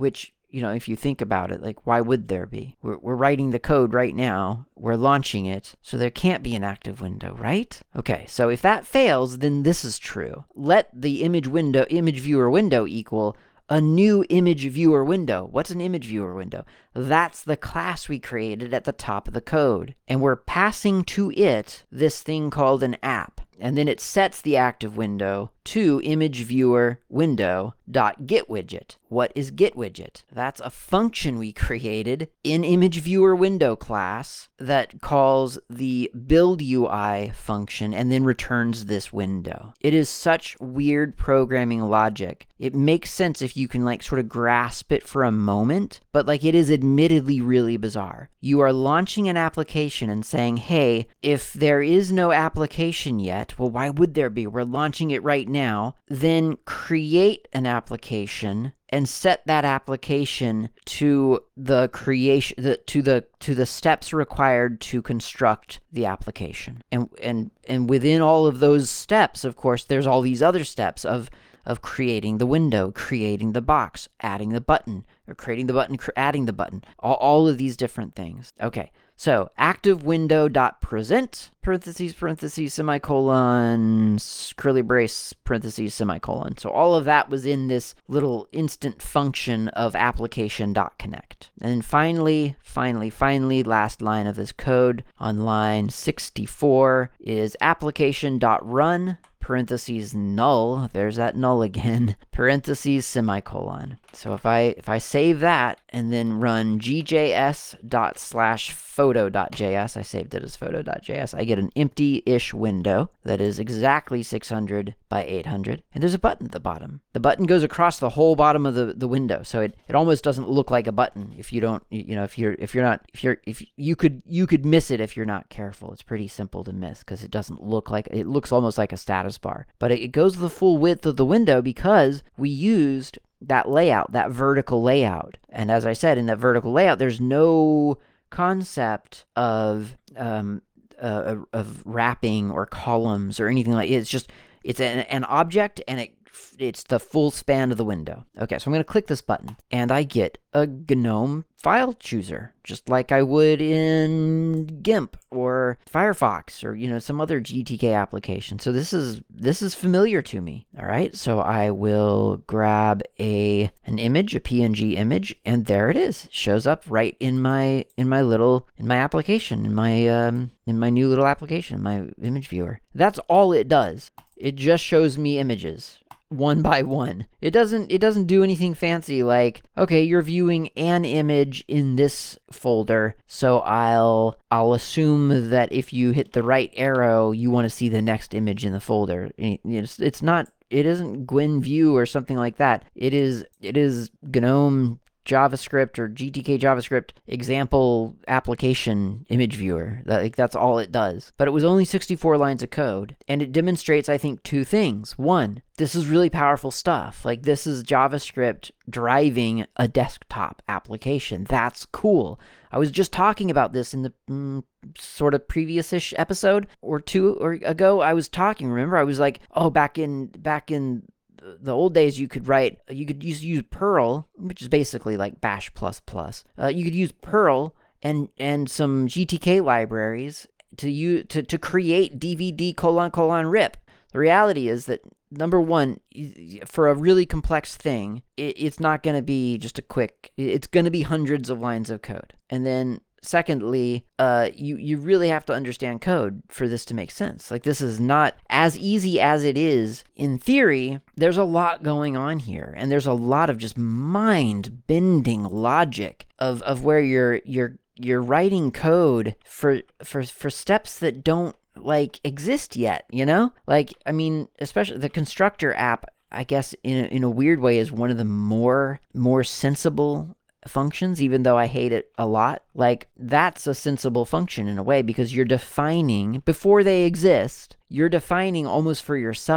you know, if you think about it, like, why would there be? We're, we're writing the code right now. We're launching it. So there can't be an active window, right? Okay, so if that fails, then this is true. Let the image window, image viewer window equal a new image viewer window. What's an image viewer window? That's the class we created at the top of the code. And we're passing to it this thing called an app. And then it sets the active window to image viewer window dot get widget. What is get widget? That's a function we created in image viewer window class that calls the build U I function and then returns this window. It is such weird programming logic. It makes sense if you can like sort of grasp it for a moment, but like it is admittedly really bizarre. You are launching an application and saying, hey, if there is no application yet, well, why would there be? We're launching it right now. Then create an application and set that application to the creation the, to the to the steps required to construct the application. And and and within all of those steps, of course, there's all these other steps of of creating the window, creating the box, adding the button, or creating the button, adding the button, all, all of these different things. Okay, so active window dot present, parentheses, parentheses, semicolon, curly brace, parentheses, semicolon. So all of that was in this little instant function of application dot connect. And then finally, finally, finally, last line of this code on line sixty-four is application dot run, parentheses null, there's that null again, parentheses semicolon. So if I if I save that and then run gjs dot slash photo dot js, I saved it as photo dot js, I get an empty-ish window that is exactly six hundred by eight hundred, and there's a button at the bottom. The button goes across the whole bottom of the, the window, so it, it almost doesn't look like a button if you don't, you know, if you're if you're not if you're if you could you could miss it if you're not careful. It's pretty simple to miss because it doesn't look like, it looks almost like a status bar, but it, it goes the full width of the window because we used that layout, that vertical layout. And as I said, in that vertical layout, there's no concept of um uh, of wrapping or columns or anything like it. It's just it's an, an object, and it it's the full span of the window. Okay, so I'm going to click this button, and I get a GNOME file chooser, just like I would in GIMP or Firefox or, you know, some other G T K application. So this is this is familiar to me. All right, so I will grab a an image, a P N G image, and there it is. It shows up right in my in my little in my application, in my um in my new little application, my image viewer. That's all it does. It just shows me images one by one. It doesn't it doesn't do anything fancy like, okay, you're viewing an image in this folder, so I'll I'll assume that if you hit the right arrow, you want to see the next image in the folder. It's, it's not it isn't GwenView or something like that. It is it is GNOME JavaScript or G T K JavaScript example application image viewer. That, like, that's all it does. But it was only sixty-four lines of code, and it demonstrates, I think, two things. One, this is really powerful stuff. Like, this is JavaScript driving a desktop application. That's cool. I was just talking about this in the mm, sort of previous-ish episode or two or ago. I was talking, remember? I was like, oh, back in back in the old days, you could write, you could use, use Perl, which is basically like Bash++. Uh, you could use Perl and and some G T K libraries to use, to, to create D V D colon colon rip. The reality is that, number one, for a really complex thing, it, it's not going to be just a quick, it's going to be hundreds of lines of code. And then secondly, uh, you, you really have to understand code for this to make sense. Like, this is not as easy as it is in theory. There's a lot going on here, and there's a lot of just mind-bending logic of, of where you're you're you're writing code for for for steps that don't like exist yet, you know? Like, I mean, especially the constructor app, I guess in a, in a weird way is one of the more more sensible functions, even though I hate it a lot. Like, that's a sensible function in a way, because you're defining, before they exist, you're defining almost for yourself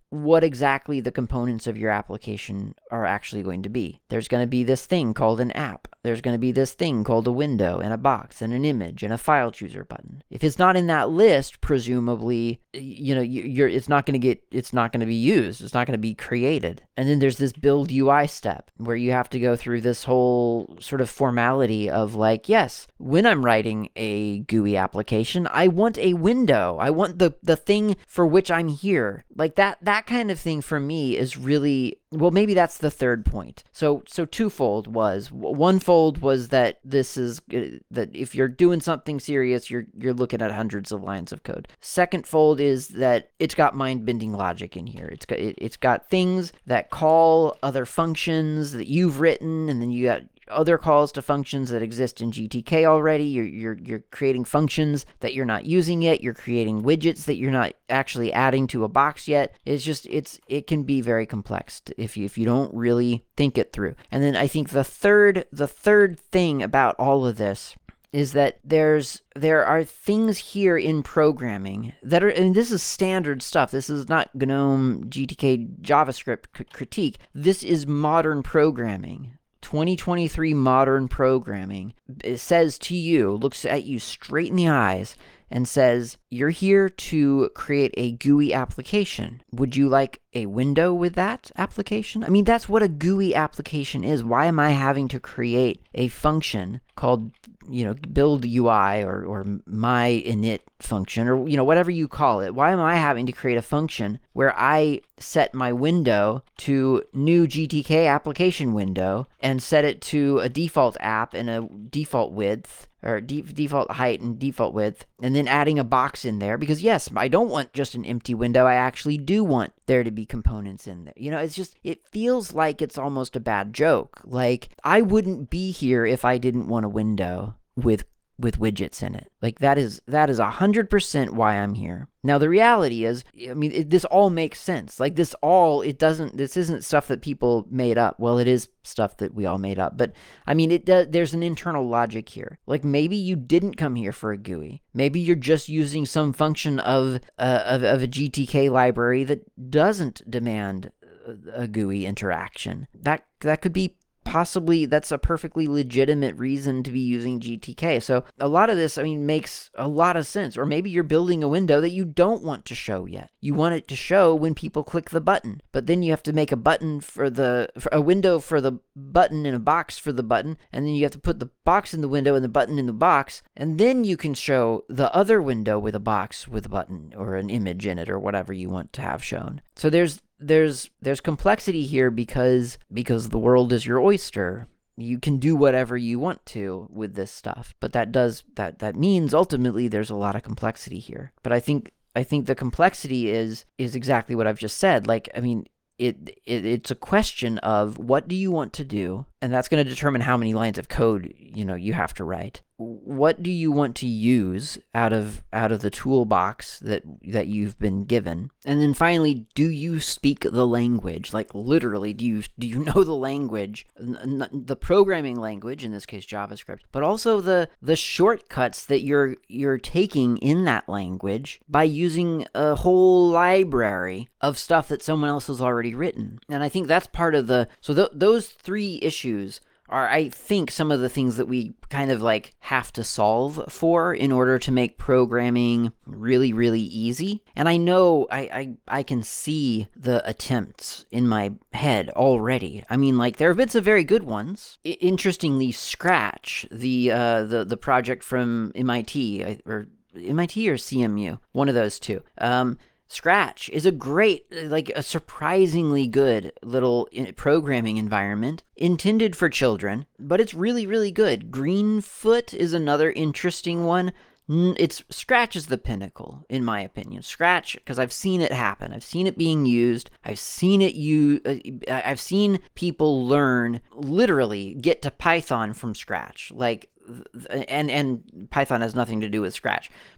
what exactly the components of your application are actually going to be. There's going to be this thing called an app. There's going to be this thing called a window and a box and an image and a file chooser button. If it's not in that list, presumably, you know, you're it's not going to get it's not going to be used. It's not going to be created. And then there's this build U I step where you have to go through this whole sort of formality of like, yes, when I'm writing a G U I application, I want a window. I want the the thing for which I'm here. Like that that kind of thing for me is really, well, maybe that's the third point. So so twofold was, one fold was that this is uh, that if you're doing something serious, you're you're looking at hundreds of lines of code. Second fold is that it's got mind-bending logic in here. It's got it, it's got things that call other functions that you've written, and then you got other calls to functions that exist in G T K already. You're, you're, you're creating functions that you're not using yet. You're creating widgets that you're not actually adding to a box yet. It's just, it's, it can be very complex if you, if you don't really think it through. And then I think the third, the third thing about all of this is that there's there are things here in programming that are, and this is standard stuff. This is not GNOME, G T K, JavaScript c- critique. This is modern programming. twenty twenty-three modern programming. It says to you, looks at you straight in the eyes and says, you're here to create a G U I application. Would you like a window with that application? I mean, that's what a G U I application is. Why am I having to create a function called, you know, build U I or, or my init function, or, you know, whatever you call it? Why am I having to create a function where I set my window to new G T K application window and set it to a default app and a default width, or de- default height and default width, and then adding a box in there? Because yes, I don't want just an empty window. I actually do want there to be components in there. You know, it's just, it feels like it's almost a bad joke. Like, I wouldn't be here if I didn't want a window with with widgets in it. Like, that is that is one hundred percent why I'm here. Now, the reality is, I mean, it, this all makes sense. Like, this all, it doesn't, this isn't stuff that people made up. Well, it is stuff that we all made up. But, I mean, it does, there's an internal logic here. Like, maybe you didn't come here for a G U I. Maybe you're just using some function of, uh, of, of a G T K library that doesn't demand a G U I interaction. That, that could be possibly, that's a perfectly legitimate reason to be using G T K. So a lot of this, I mean, makes a lot of sense. Or maybe you're building a window that you don't want to show yet. You want it to show when people click the button, but then you have to make a button for the, for a window for the button and a box for the button, and then you have to put the box in the window and the button in the box, and then you can show the other window with a box with a button or an image in it or whatever you want to have shown. So there's there's there's complexity here because because the world is your oyster. You can do whatever you want to with this stuff, but that does that that means ultimately there's a lot of complexity here. But I think I think the complexity is is exactly what I've just said. Like, I mean, it, it it's a question of what do you want to do, and that's going to determine how many lines of code, you know, you have to write. What do you want to use out of out of the toolbox that that you've been given? And then finally, do you speak the language? Like, literally, do you do you know the language, the programming language, in this case JavaScript, but also the the shortcuts that you're you're taking in that language by using a whole library of stuff that someone else has already written? And I think that's part of the, so th- those three issues are, I think, some of the things that we kind of like have to solve for in order to make programming really, really easy. And I know I, I, I can see the attempts in my head already. I mean, like, there have been some very good ones. I- interestingly, Scratch, the, uh, the, the project from M I T, or M I T or C M U, one of those two, um, Scratch is a great, like a surprisingly good little programming environment intended for children, but it's really, really good. Greenfoot is another interesting one. It's Scratch is the pinnacle, in my opinion. Scratch, because I've seen it happen. I've seen it being used. I've seen it use. Uh, I've seen people learn, literally get to Python from Scratch. Like, and and Python has nothing to do with Scratch,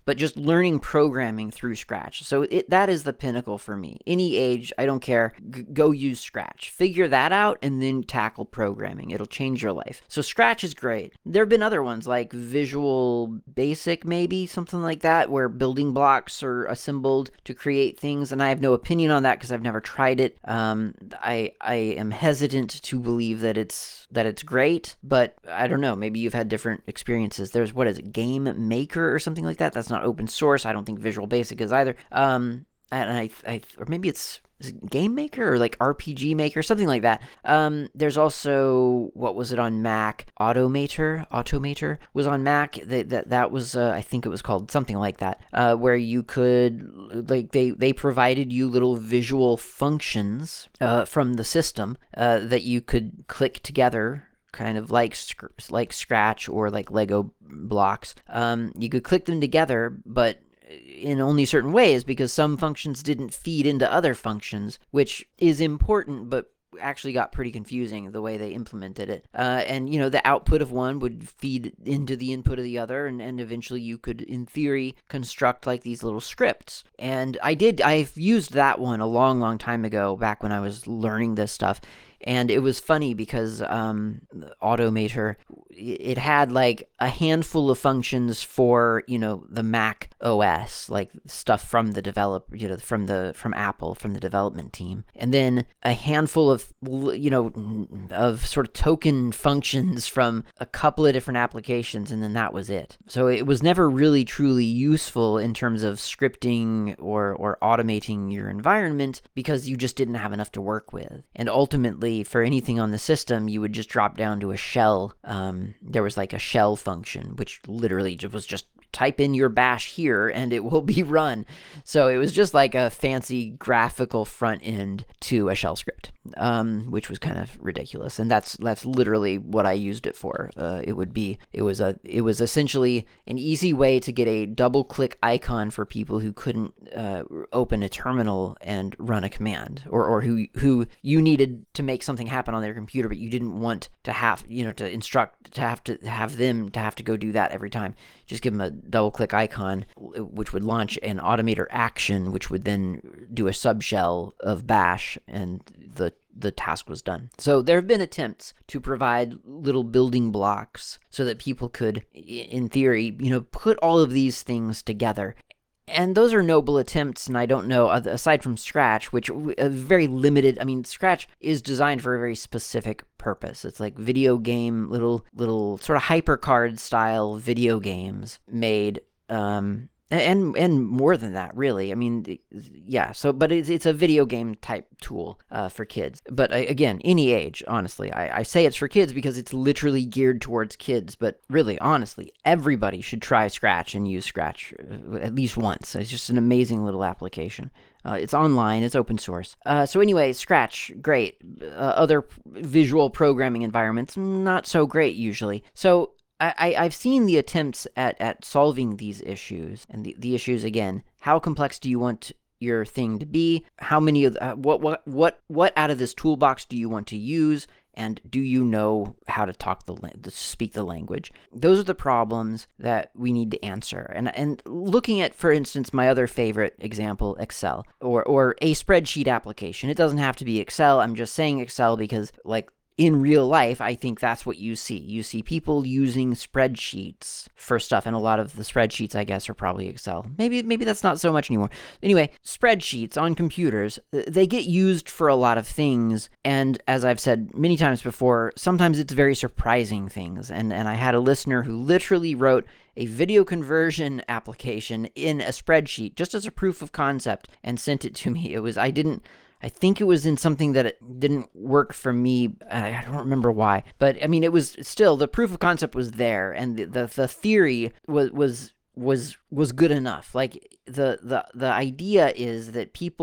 but just learning programming through Scratch. So it, that is the pinnacle for me. Any age, I don't care, g- go use Scratch. Figure that out and then tackle programming. It'll change your life. So Scratch is great. There have been other ones like Visual Basic, maybe, something like that, where building blocks are assembled to create things, and I have no opinion on that because I've never tried it. Um, I I am hesitant to believe that it's that it's great, but I don't know. Maybe you've had different experiences. There's, what is it, Game Maker or something like that? That's not open source. I don't think Visual Basic is either. Um, and I, I or maybe it's is it Game Maker or like R P G Maker, something like that. Um, there's also, what was it on Mac? Automator, Automator was on Mac. That that that was uh, I think it was called something like that, uh, where you could, like, they they provided you little visual functions uh, from the system uh, that you could click together, kind of like like Scratch or like Lego blocks. Um, you could click them together, but in only certain ways, because some functions didn't feed into other functions, which is important, but actually got pretty confusing the way they implemented it. Uh, and, you know, the output of one would feed into the input of the other, and, and eventually you could, in theory, construct like these little scripts. And I did, I've used that one a long, long time ago, back when I was learning this stuff. And it was funny because um, Automator, it had like a handful of functions for, you know, the Mac O S, like stuff from the develop, you know, from the from Apple, from the development team, and then a handful of, you know, of sort of token functions from a couple of different applications, and then that was it. So it was never really truly useful in terms of scripting or or automating your environment, because you just didn't have enough to work with. And ultimately, for anything on the system, you would just drop down to a shell. Um, there was like a shell function, which literally was just type in your bash here and it will be run. So it was just like a fancy graphical front end to a shell script, um, which was kind of ridiculous. And that's that's literally what I used it for. Uh, it would be it was a it was essentially an easy way to get a double click icon for people who couldn't uh, open a terminal and run a command, or or who who you needed to make something happen on their computer, but you didn't want to have, you know, to instruct to have to have them to have to go do that every time. Just give them a double click icon, which would launch an Automator action, which would then do a subshell of bash, and the the task was done. So there have been attempts to provide little building blocks so that people could, in theory, you know, put all of these things together. And those are noble attempts, and I don't know, aside from Scratch, which is very limited. I mean, Scratch is designed for a very specific purpose. It's like video game, little, little sort of HyperCard style video games made, um, and and more than that, really. I mean, yeah. So, but it's it's a video game type tool uh, for kids. But I, again, any age, honestly, I, I say it's for kids because it's literally geared towards kids. But really, honestly, everybody should try Scratch and use Scratch uh, at least once. It's just an amazing little application. Uh, it's online, it's open source. Uh, so anyway, Scratch, great. Uh, other visual programming environments, not so great usually. So I, I've seen the attempts at, at solving these issues, and the, the issues, again, how complex do you want your thing to be? How many of uh, what what what what out of this toolbox do you want to use? And do you know how to talk the to speak the language? Those are the problems that we need to answer. And and looking at, for instance, my other favorite example, Excel, or or a spreadsheet application. It doesn't have to be Excel. I'm just saying Excel because, like, in real life, I think that's what you see. You see people using spreadsheets for stuff, and a lot of the spreadsheets, I guess, are probably Excel. Maybe maybe that's not so much anymore. Anyway, spreadsheets on computers, they get used for a lot of things, and as I've said many times before, sometimes it's very surprising things. And, and I had a listener who literally wrote a video conversion application in a spreadsheet just as a proof of concept and sent it to me. It was, I didn't... I think it was in something that it didn't work for me. I don't remember why, but I mean, it was still, the proof of concept was there, and the the, the theory was was was was good enough. Like the the the idea is that people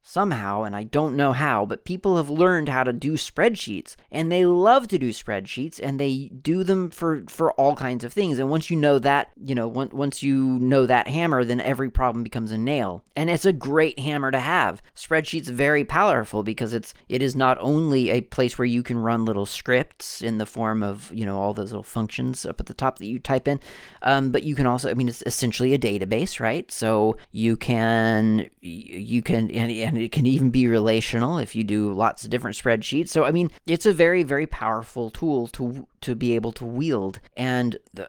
somehow, and I don't know how, but people have learned how to do spreadsheets, and they love to do spreadsheets, and they do them for for all kinds of things. And once you know that, you know, once once you know that hammer, then every problem becomes a nail. And it's a great hammer to have. Spreadsheets very powerful because it's it is not only a place where you can run little scripts in the form of, you know, all those little functions up at the top that you type in, um, but you can also, I mean, it's essentially a database, right? So you can you can and, and it can even be relational if you do lots of different spreadsheets. So I mean, it's a very very powerful tool to to be able to wield, and the,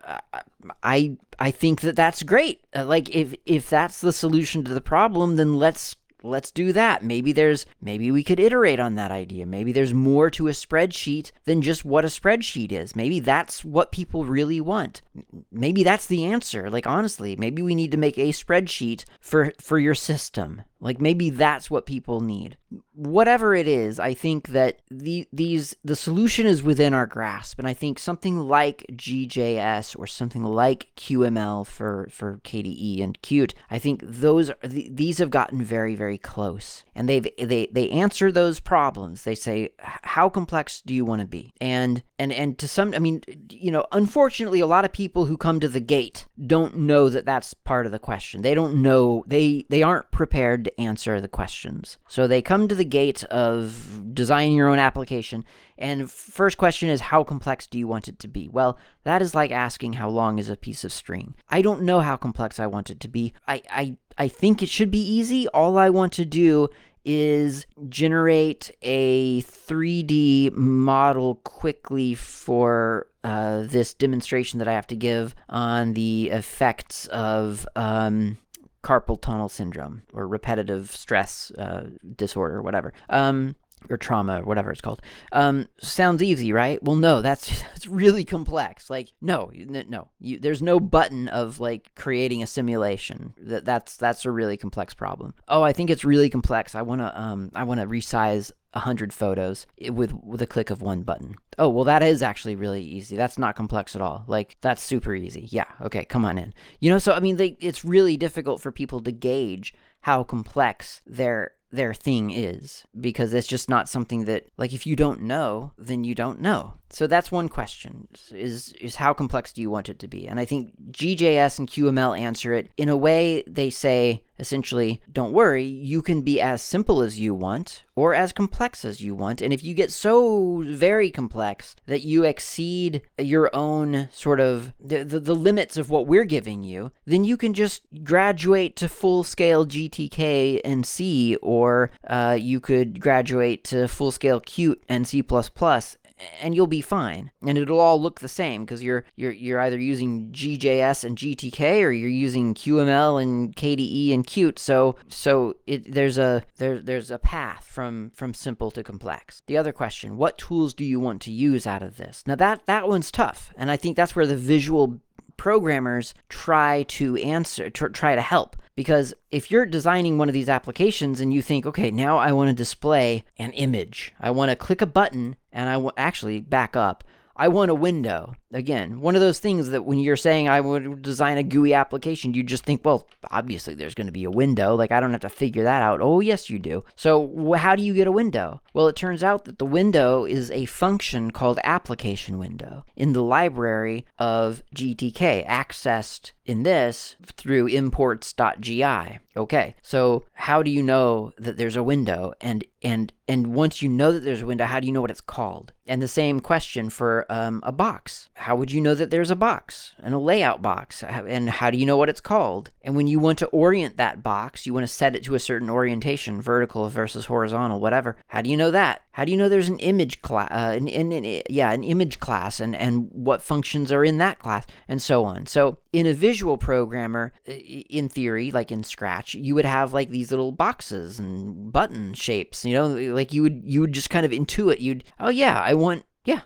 I I think that that's great. Uh, like if if that's the solution to the problem, then let's let's do that. Maybe there's maybe we could iterate on that idea. Maybe there's more to a spreadsheet than just what a spreadsheet is. Maybe that's what people really want. Maybe that's the answer. Like honestly, maybe we need to make a spreadsheet for for your system. Like maybe that's what people need. Whatever it is, I think that the these the solution is within our grasp, and I think something like G J S or something like Q M L for for K D E and Qt, I think those th- these have gotten very very close, and they've they they answer those problems. They say, how complex do you want to be? And and and to some, I mean, you know, unfortunately, a lot of people who come to the gate don't know that that's part of the question. They don't know they they aren't prepared to answer the questions. So they come to the gate of designing your own application, and first question is, how complex do you want it to be? Well, that is like asking how long is a piece of string. I don't know how complex I want it to be. I I, I think it should be easy. All I want to do is generate a three D model quickly for uh, this demonstration that I have to give on the effects of um, carpal tunnel syndrome or repetitive stress uh, disorder, whatever. Um, or trauma, or whatever it's called. Um, sounds easy, right? Well, no, that's it's really complex. Like, no, no, you, there's no button of like creating a simulation. That that's that's a really complex problem. Oh, I think it's really complex. I wanna um I wanna resize a hundred photos with with a click of one button. Oh, well, that is actually really easy. That's not complex at all. Like, that's super easy. Yeah, okay, come on in. You know, so I mean, they, it's really difficult for people to gauge how complex their their thing is, because it's just not something that, like, if you don't know, then you don't know. So that's one question, is is how complex do you want it to be? And I think G J S and Q M L answer it in a way. They say, essentially, don't worry, you can be as simple as you want or as complex as you want. And if you get so very complex that you exceed your own sort of the, the, the limits of what we're giving you, then you can just graduate to full-scale G T K and C, or uh, you could graduate to full-scale Qt and C plus plus, and you'll be fine, and it'll all look the same because you're you're you're either using G J S and G T K, or you're using Q M L and K D E and Qt. So so it there's a there there's a path from from simple to complex. The other question: what tools do you want to use out of this? Now that that one's tough, and I think that's where the visual programmers try to answer, tr- try to help. Because if you're designing one of these applications and you think, okay, now I want to display an image, I want to click a button, and I w- actually back up, I want a window. Again, one of those things that when you're saying I would design a G U I application, you just think, well, obviously there's going to be a window. Like, I don't have to figure that out. Oh, yes, you do. So how do you get a window? Well, it turns out that the window is a function called application window in the library of G T K, accessed in this through imports.gi. Okay, so how do you know that there's a window? And and and once you know that there's a window, how do you know what it's called? And the same question for um, a box. How would you know that there's a box and a layout box? And how do you know what it's called? And when you want to orient that box, you want to set it to a certain orientation, vertical versus horizontal, whatever. How do you know that? How do you know there's an image class, uh, an, an, an, yeah, an image class, and, and what functions are in that class, and so on. So in a visual programmer, in theory, like in Scratch, you would have like these little boxes and button shapes, you know, like you would, you would just kind of intuit, you'd, oh yeah, I want, yeah,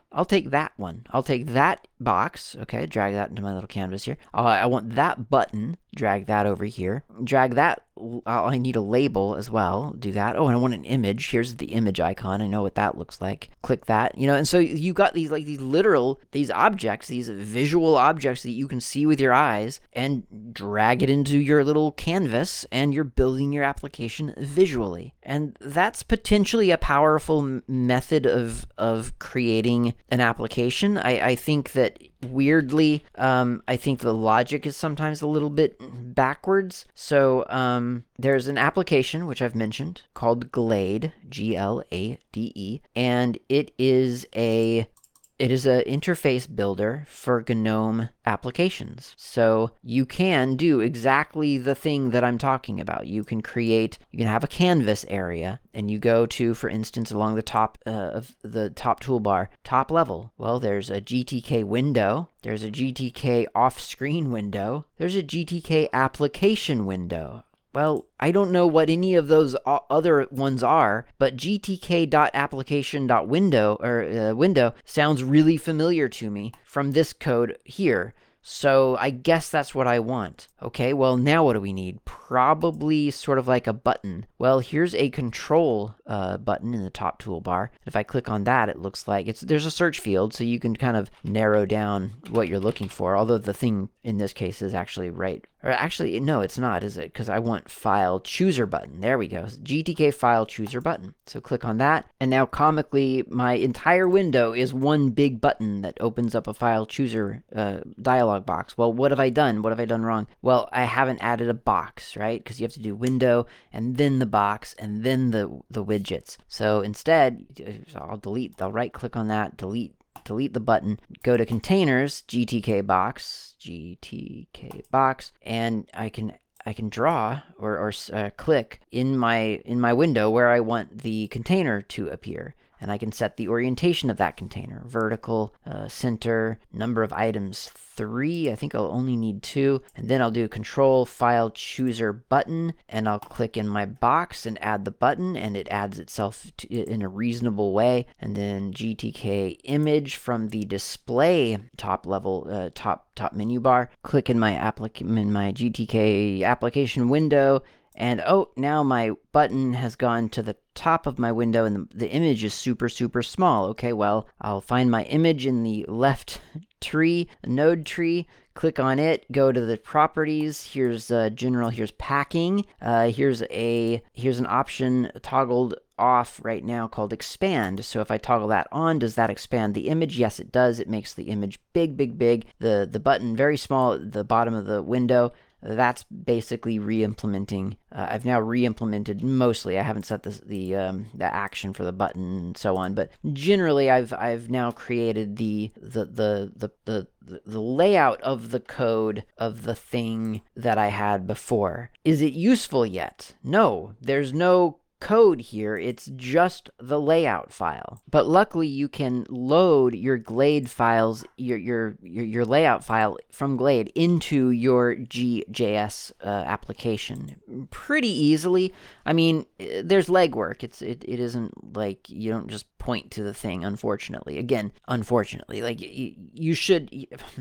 I'll take that one. I'll take that box. Okay, drag that into my little canvas here. Uh, I want that button. Drag that over here. Drag that. Uh, I need a label as well. Do that. Oh, and I want an image. Here's the image icon. I know what that looks like. Click that. You know, and so you got these like these literal, these objects, these visual objects that you can see with your eyes, and drag it into your little canvas, and you're building your application visually. And that's potentially a powerful method of of creating an application. I, I think that weirdly, um, I think the logic is sometimes a little bit backwards. So um, there's an application, which I've mentioned, called Glade, G L A D E, and it is a It is an interface builder for GNOME applications. So you can do exactly the thing that I'm talking about. You can create, you can have a canvas area, and you go to, for instance, along the top uh, of the top toolbar, top level. Well, there's a G T K window. There's a G T K off-screen window. There's a G T K application window. Well, I don't know what any of those other ones are, but G T K.application.window or uh, window sounds really familiar to me from this code here. So I guess that's what I want. Okay, well, now what do we need? Probably sort of like a button. Well, here's a control uh, button in the top toolbar. If I click on that, it looks like it's there's a search field, so you can kind of narrow down what you're looking for, although the thing in this case is actually right. Or actually, no, it's not, is it? Because I want file chooser button. There we go. G T K file chooser button. So click on that. And now comically, my entire window is one big button that opens up a file chooser uh, dialog box. Well, what have I done? What have I done wrong? Well, I haven't added a box, right? Because you have to do window and then the box and then the, the widgets. So instead, I'll delete, I'll right click on that, delete delete the button, go to containers, G T K box, G T K box, and I can I can draw or, or uh, click in my in my window where I want the container to appear. And I can set the orientation of that container, vertical, uh, center, number of items, three. I think I'll only need two. And then I'll do control file chooser button, and I'll click in my box and add the button, and it adds itself to, in a reasonable way. And then G T K image from the display top level, uh, top top menu bar. Click in my applic in my G T K application window. And oh, now my button has gone to the top of my window and the, the image is super, super small. Okay, well, I'll find my image in the left tree, node tree, click on it, go to the properties. Here's uh, general, here's packing. Uh, here's a here's an option toggled off right now called expand. So if I toggle that on, does that expand the image? Yes, it does. It makes the image big, big, big. The, the button very small at the bottom of the window. That's basically re-implementing. Uh, I've now re-implemented mostly. I haven't set the the um, the action for the button and so on, but generally, I've I've now created the the the the the, the layout of the code of the thing that I had before. Is it useful yet? No, there's no code here. It's just the layout file. But luckily you can load your Glade files, your your your, your layout file from Glade into your G J S uh, application pretty easily. I mean, there's legwork. It's it, it isn't like you don't just point to the thing, unfortunately. Again, unfortunately, like you, you should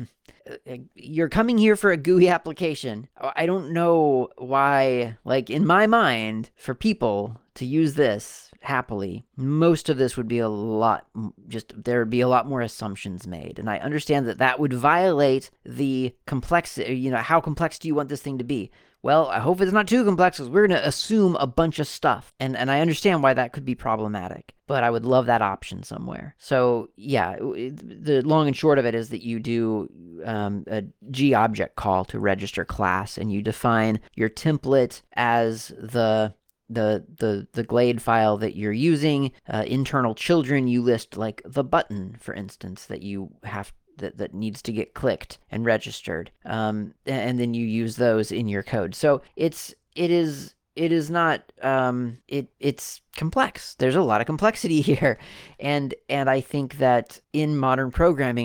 you're coming here for a G U I application. I don't know why, like in my mind, for people to use this happily, most of this would be a lot, just there would be a lot more assumptions made. And I understand that that would violate the complexity, you know, how complex do you want this thing to be? Well, I hope it's not too complex because we're going to assume a bunch of stuff. And, and I understand why that could be problematic, but I would love that option somewhere. So yeah, it, the long and short of it is that you do um, a G-object call to register class, and you define your template as the the the the Glade file that you're using. Uh, internal children, you list like the button, for instance, that you have that, that needs to get clicked and registered. Um, and then you use those in your code. So it's it is it is not um, it it's complex. There's a lot of complexity here, and and I think that in modern programming, I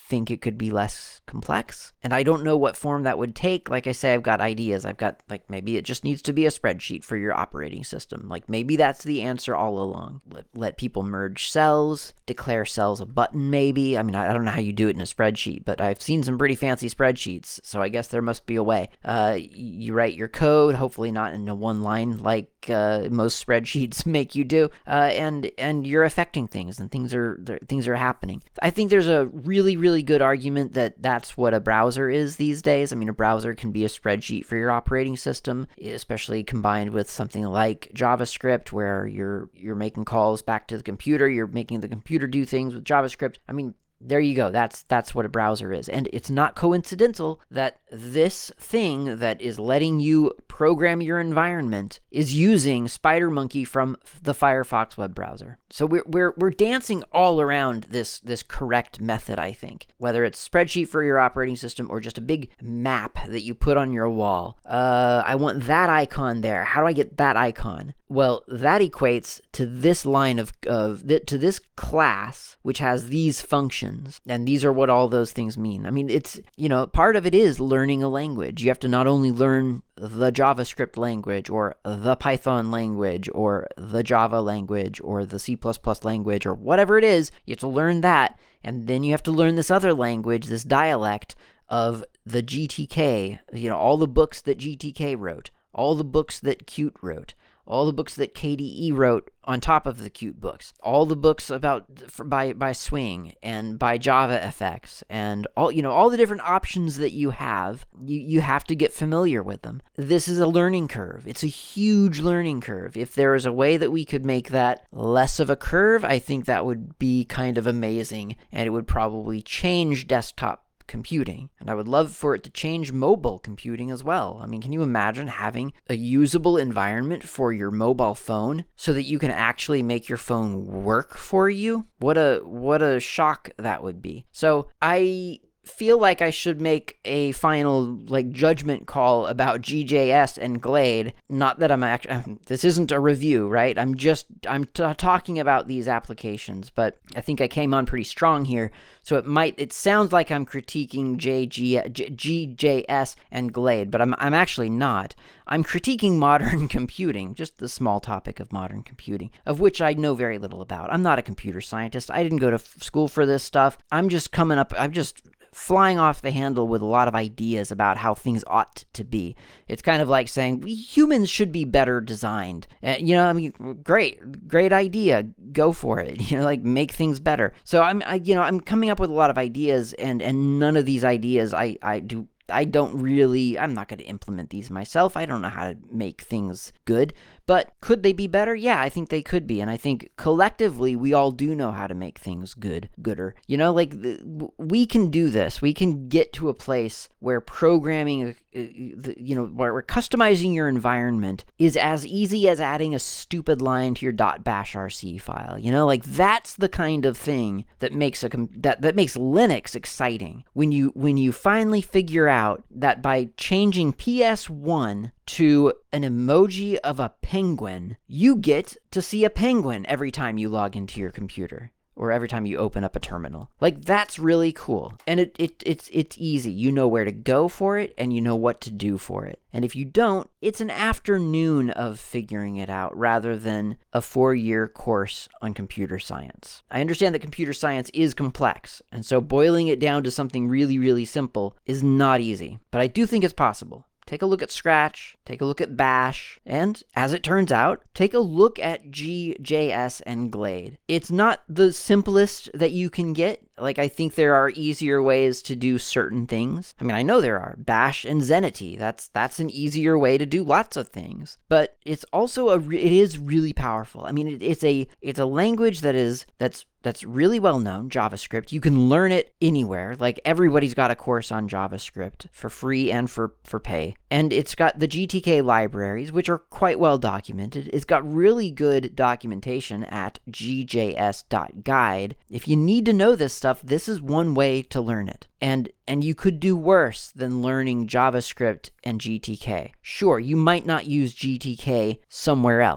think it could be less complex. And I don't know what form that would take. Like I say, I've got ideas. I've got, like, maybe it just needs to be a spreadsheet for your operating system. Like, maybe that's the answer all along. Let, let people merge cells, declare cells a button, maybe. I mean, I, I don't know how you do it in a spreadsheet, but I've seen some pretty fancy spreadsheets, so I guess there must be a way. Uh, you write your code, hopefully not in a one line like uh, most spreadsheets make you do, uh, and and you're affecting things, and things are things are happening. I think there's a really, really good argument that that's what a browser is these days. I mean, a browser can be a spreadsheet for your operating system, especially combined with something like JavaScript, where you're you're making calls back to the computer, you're making the computer do things with JavaScript. I mean, there you go. That's that's what a browser is. And it's not coincidental that this thing that is letting you program your environment is using SpiderMonkey from the Firefox web browser. So we're we're we're dancing all around this this correct method, I think. Whether it's spreadsheet for your operating system or just a big map that you put on your wall. Uh, I want that icon there. How do I get that icon? Well, that equates to this line of of to this class, which has these functions, and these are what all those things mean. I mean, it's, you know, part of it is learning a language. You have to not only learn the JavaScript language or the Python language or the Java language or the C plus plus language or whatever it is, you have to learn that, and then you have to learn this other language, this dialect of the G T K, you know, all the books that G T K wrote, all the books that Qt wrote, all the books that K D E wrote on top of the Qt books, all the books about by by Swing and by JavaFX, and all, you know, all the different options that you have. You you have to get familiar with them. This is a learning curve. It's a huge learning curve. If there is a way that we could make that less of a curve, I think that would be kind of amazing, and it would probably change desktop computing. And I would love for it to change mobile computing as well. I mean, can you imagine having a usable environment for your mobile phone so that you can actually make your phone work for you? What a what a shock that would be. So I feel like I should make a final, like, judgment call about G J S and Glade. Not that I'm actually, this isn't a review, right? I'm just, I'm t- talking about these applications, but I think I came on pretty strong here. So it might, it sounds like I'm critiquing J G, G J S and Glade, but I'm, I'm actually not. I'm critiquing modern computing, just the small topic of modern computing, of which I know very little about. I'm not a computer scientist. I didn't go to f- school for this stuff. I'm just coming up, I'm just flying off the handle with a lot of ideas about how things ought to be. It's kind of like saying we humans should be better designed. Uh, you know, I mean, great, great idea. Go for it. You know, like, make things better. So I'm, I, you know, I'm coming up with a lot of ideas, and and none of these ideas I I do. I don't really, I'm not going to implement these myself. I don't know how to make things good, but could they be better? Yeah, I think they could be. And I think collectively, we all do know how to make things good, gooder. You know, like, we can do this. We can get to a place where programming, you know, where customizing your environment is as easy as adding a stupid line to your .bashrc file. You know, like, that's the kind of thing that makes a that that makes Linux exciting. When you when you finally figure out that by changing P S one to an emoji of a penguin, you get to see a penguin every time you log into your computer, or every time you open up a terminal. Like, that's really cool. And it, it it's it's easy. You know where to go for it, and you know what to do for it. And if you don't, it's an afternoon of figuring it out rather than a four-year course on computer science. I understand that computer science is complex, and so boiling it down to something really, really simple is not easy. But I do think it's possible. Take a look at Scratch, take a look at Bash, and, as it turns out, take a look at G J S and Glade. It's not the simplest that you can get. Like, I think there are easier ways to do certain things. I mean, I know there are. Bash and Zenity, that's that's an easier way to do lots of things. But it's also a, re- it is really powerful. I mean, it, it's a it's a language that is, that's that's really well known, JavaScript. You can learn it anywhere. Like, everybody's got a course on JavaScript for free and for, for pay. And it's got the G T K libraries, which are quite well documented. It's got really good documentation at g j s dot guide. If you need to know this stuff, this is one way to learn it. And and you could do worse than learning JavaScript and G T K. Sure, you might not use G T K somewhere else.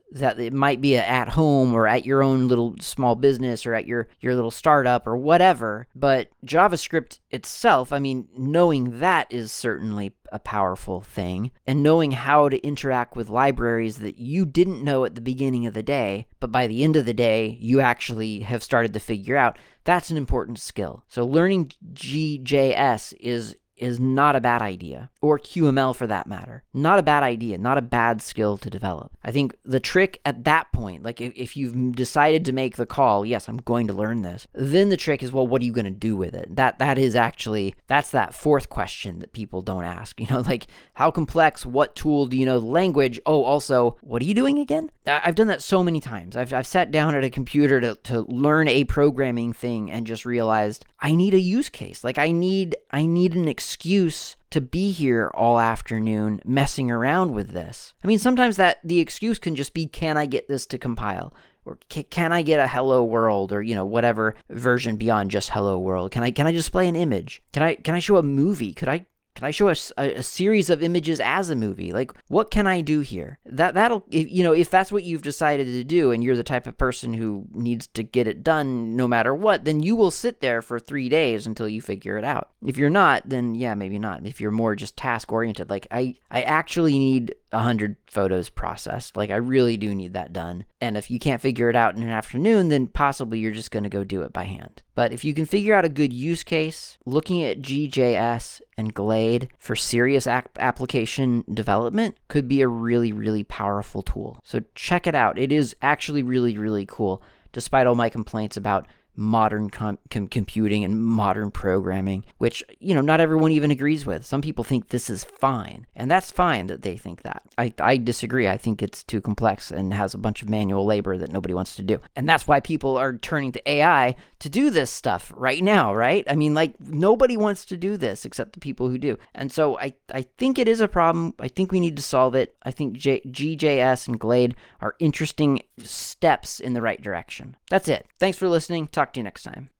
that it might be at home or at your own little small business or at your, your little startup or whatever. But JavaScript itself, I mean, knowing that is certainly a powerful thing. And knowing how to interact with libraries that you didn't know at the beginning of the day, but by the end of the day, you actually have started to figure out, that's an important skill. So learning G J S is is not a bad idea, or Q M L for that matter. Not a bad idea, not a bad skill to develop. I think the trick at that point, like if, if you've decided to make the call, yes, I'm going to learn this, then the trick is, well, what are you going to do with it? That That is actually, that's that fourth question that people don't ask. You know, like, how complex, what tool do you know the language? Oh, also, what are you doing again? I've done that so many times. I've, I've sat down at a computer to, to learn a programming thing and just realized I need a use case. Like I need, I need an excuse to be here all afternoon messing around with this. I mean, sometimes that the excuse can just be, can I get this to compile? Or can I get a hello world, or, you know, whatever version beyond just hello world? Can I, can I display an image? Can I, can I show a movie? Could I, Can I show a, a, a series of images as a movie? Like, what can I do here? That, that'll, if, you know, if that's what you've decided to do and you're the type of person who needs to get it done no matter what, then you will sit there for three days until you figure it out. If you're not, then yeah, maybe not. If you're more just task oriented, like I, I actually need a hundred photos processed. Like I really do need that done. And if you can't figure it out in an afternoon, then possibly you're just going to go do it by hand. But if you can figure out a good use case, looking at G J S and Glade for serious ap- application development could be a really, really powerful tool. So check it out. It is actually really, really cool, despite all my complaints about modern com- com- computing and modern programming, which, you know, not everyone even agrees with. Some people think this is fine, and that's fine that they think that. I, I disagree. I think it's too complex and has a bunch of manual labor that nobody wants to do. And that's why people are turning to A I to do this stuff right now, right? I mean, like, nobody wants to do this except the people who do. And so I, I think it is a problem. I think we need to solve it. I think J- G J S and Glade are interesting steps in the right direction. That's it. Thanks for listening. Talk to you next time.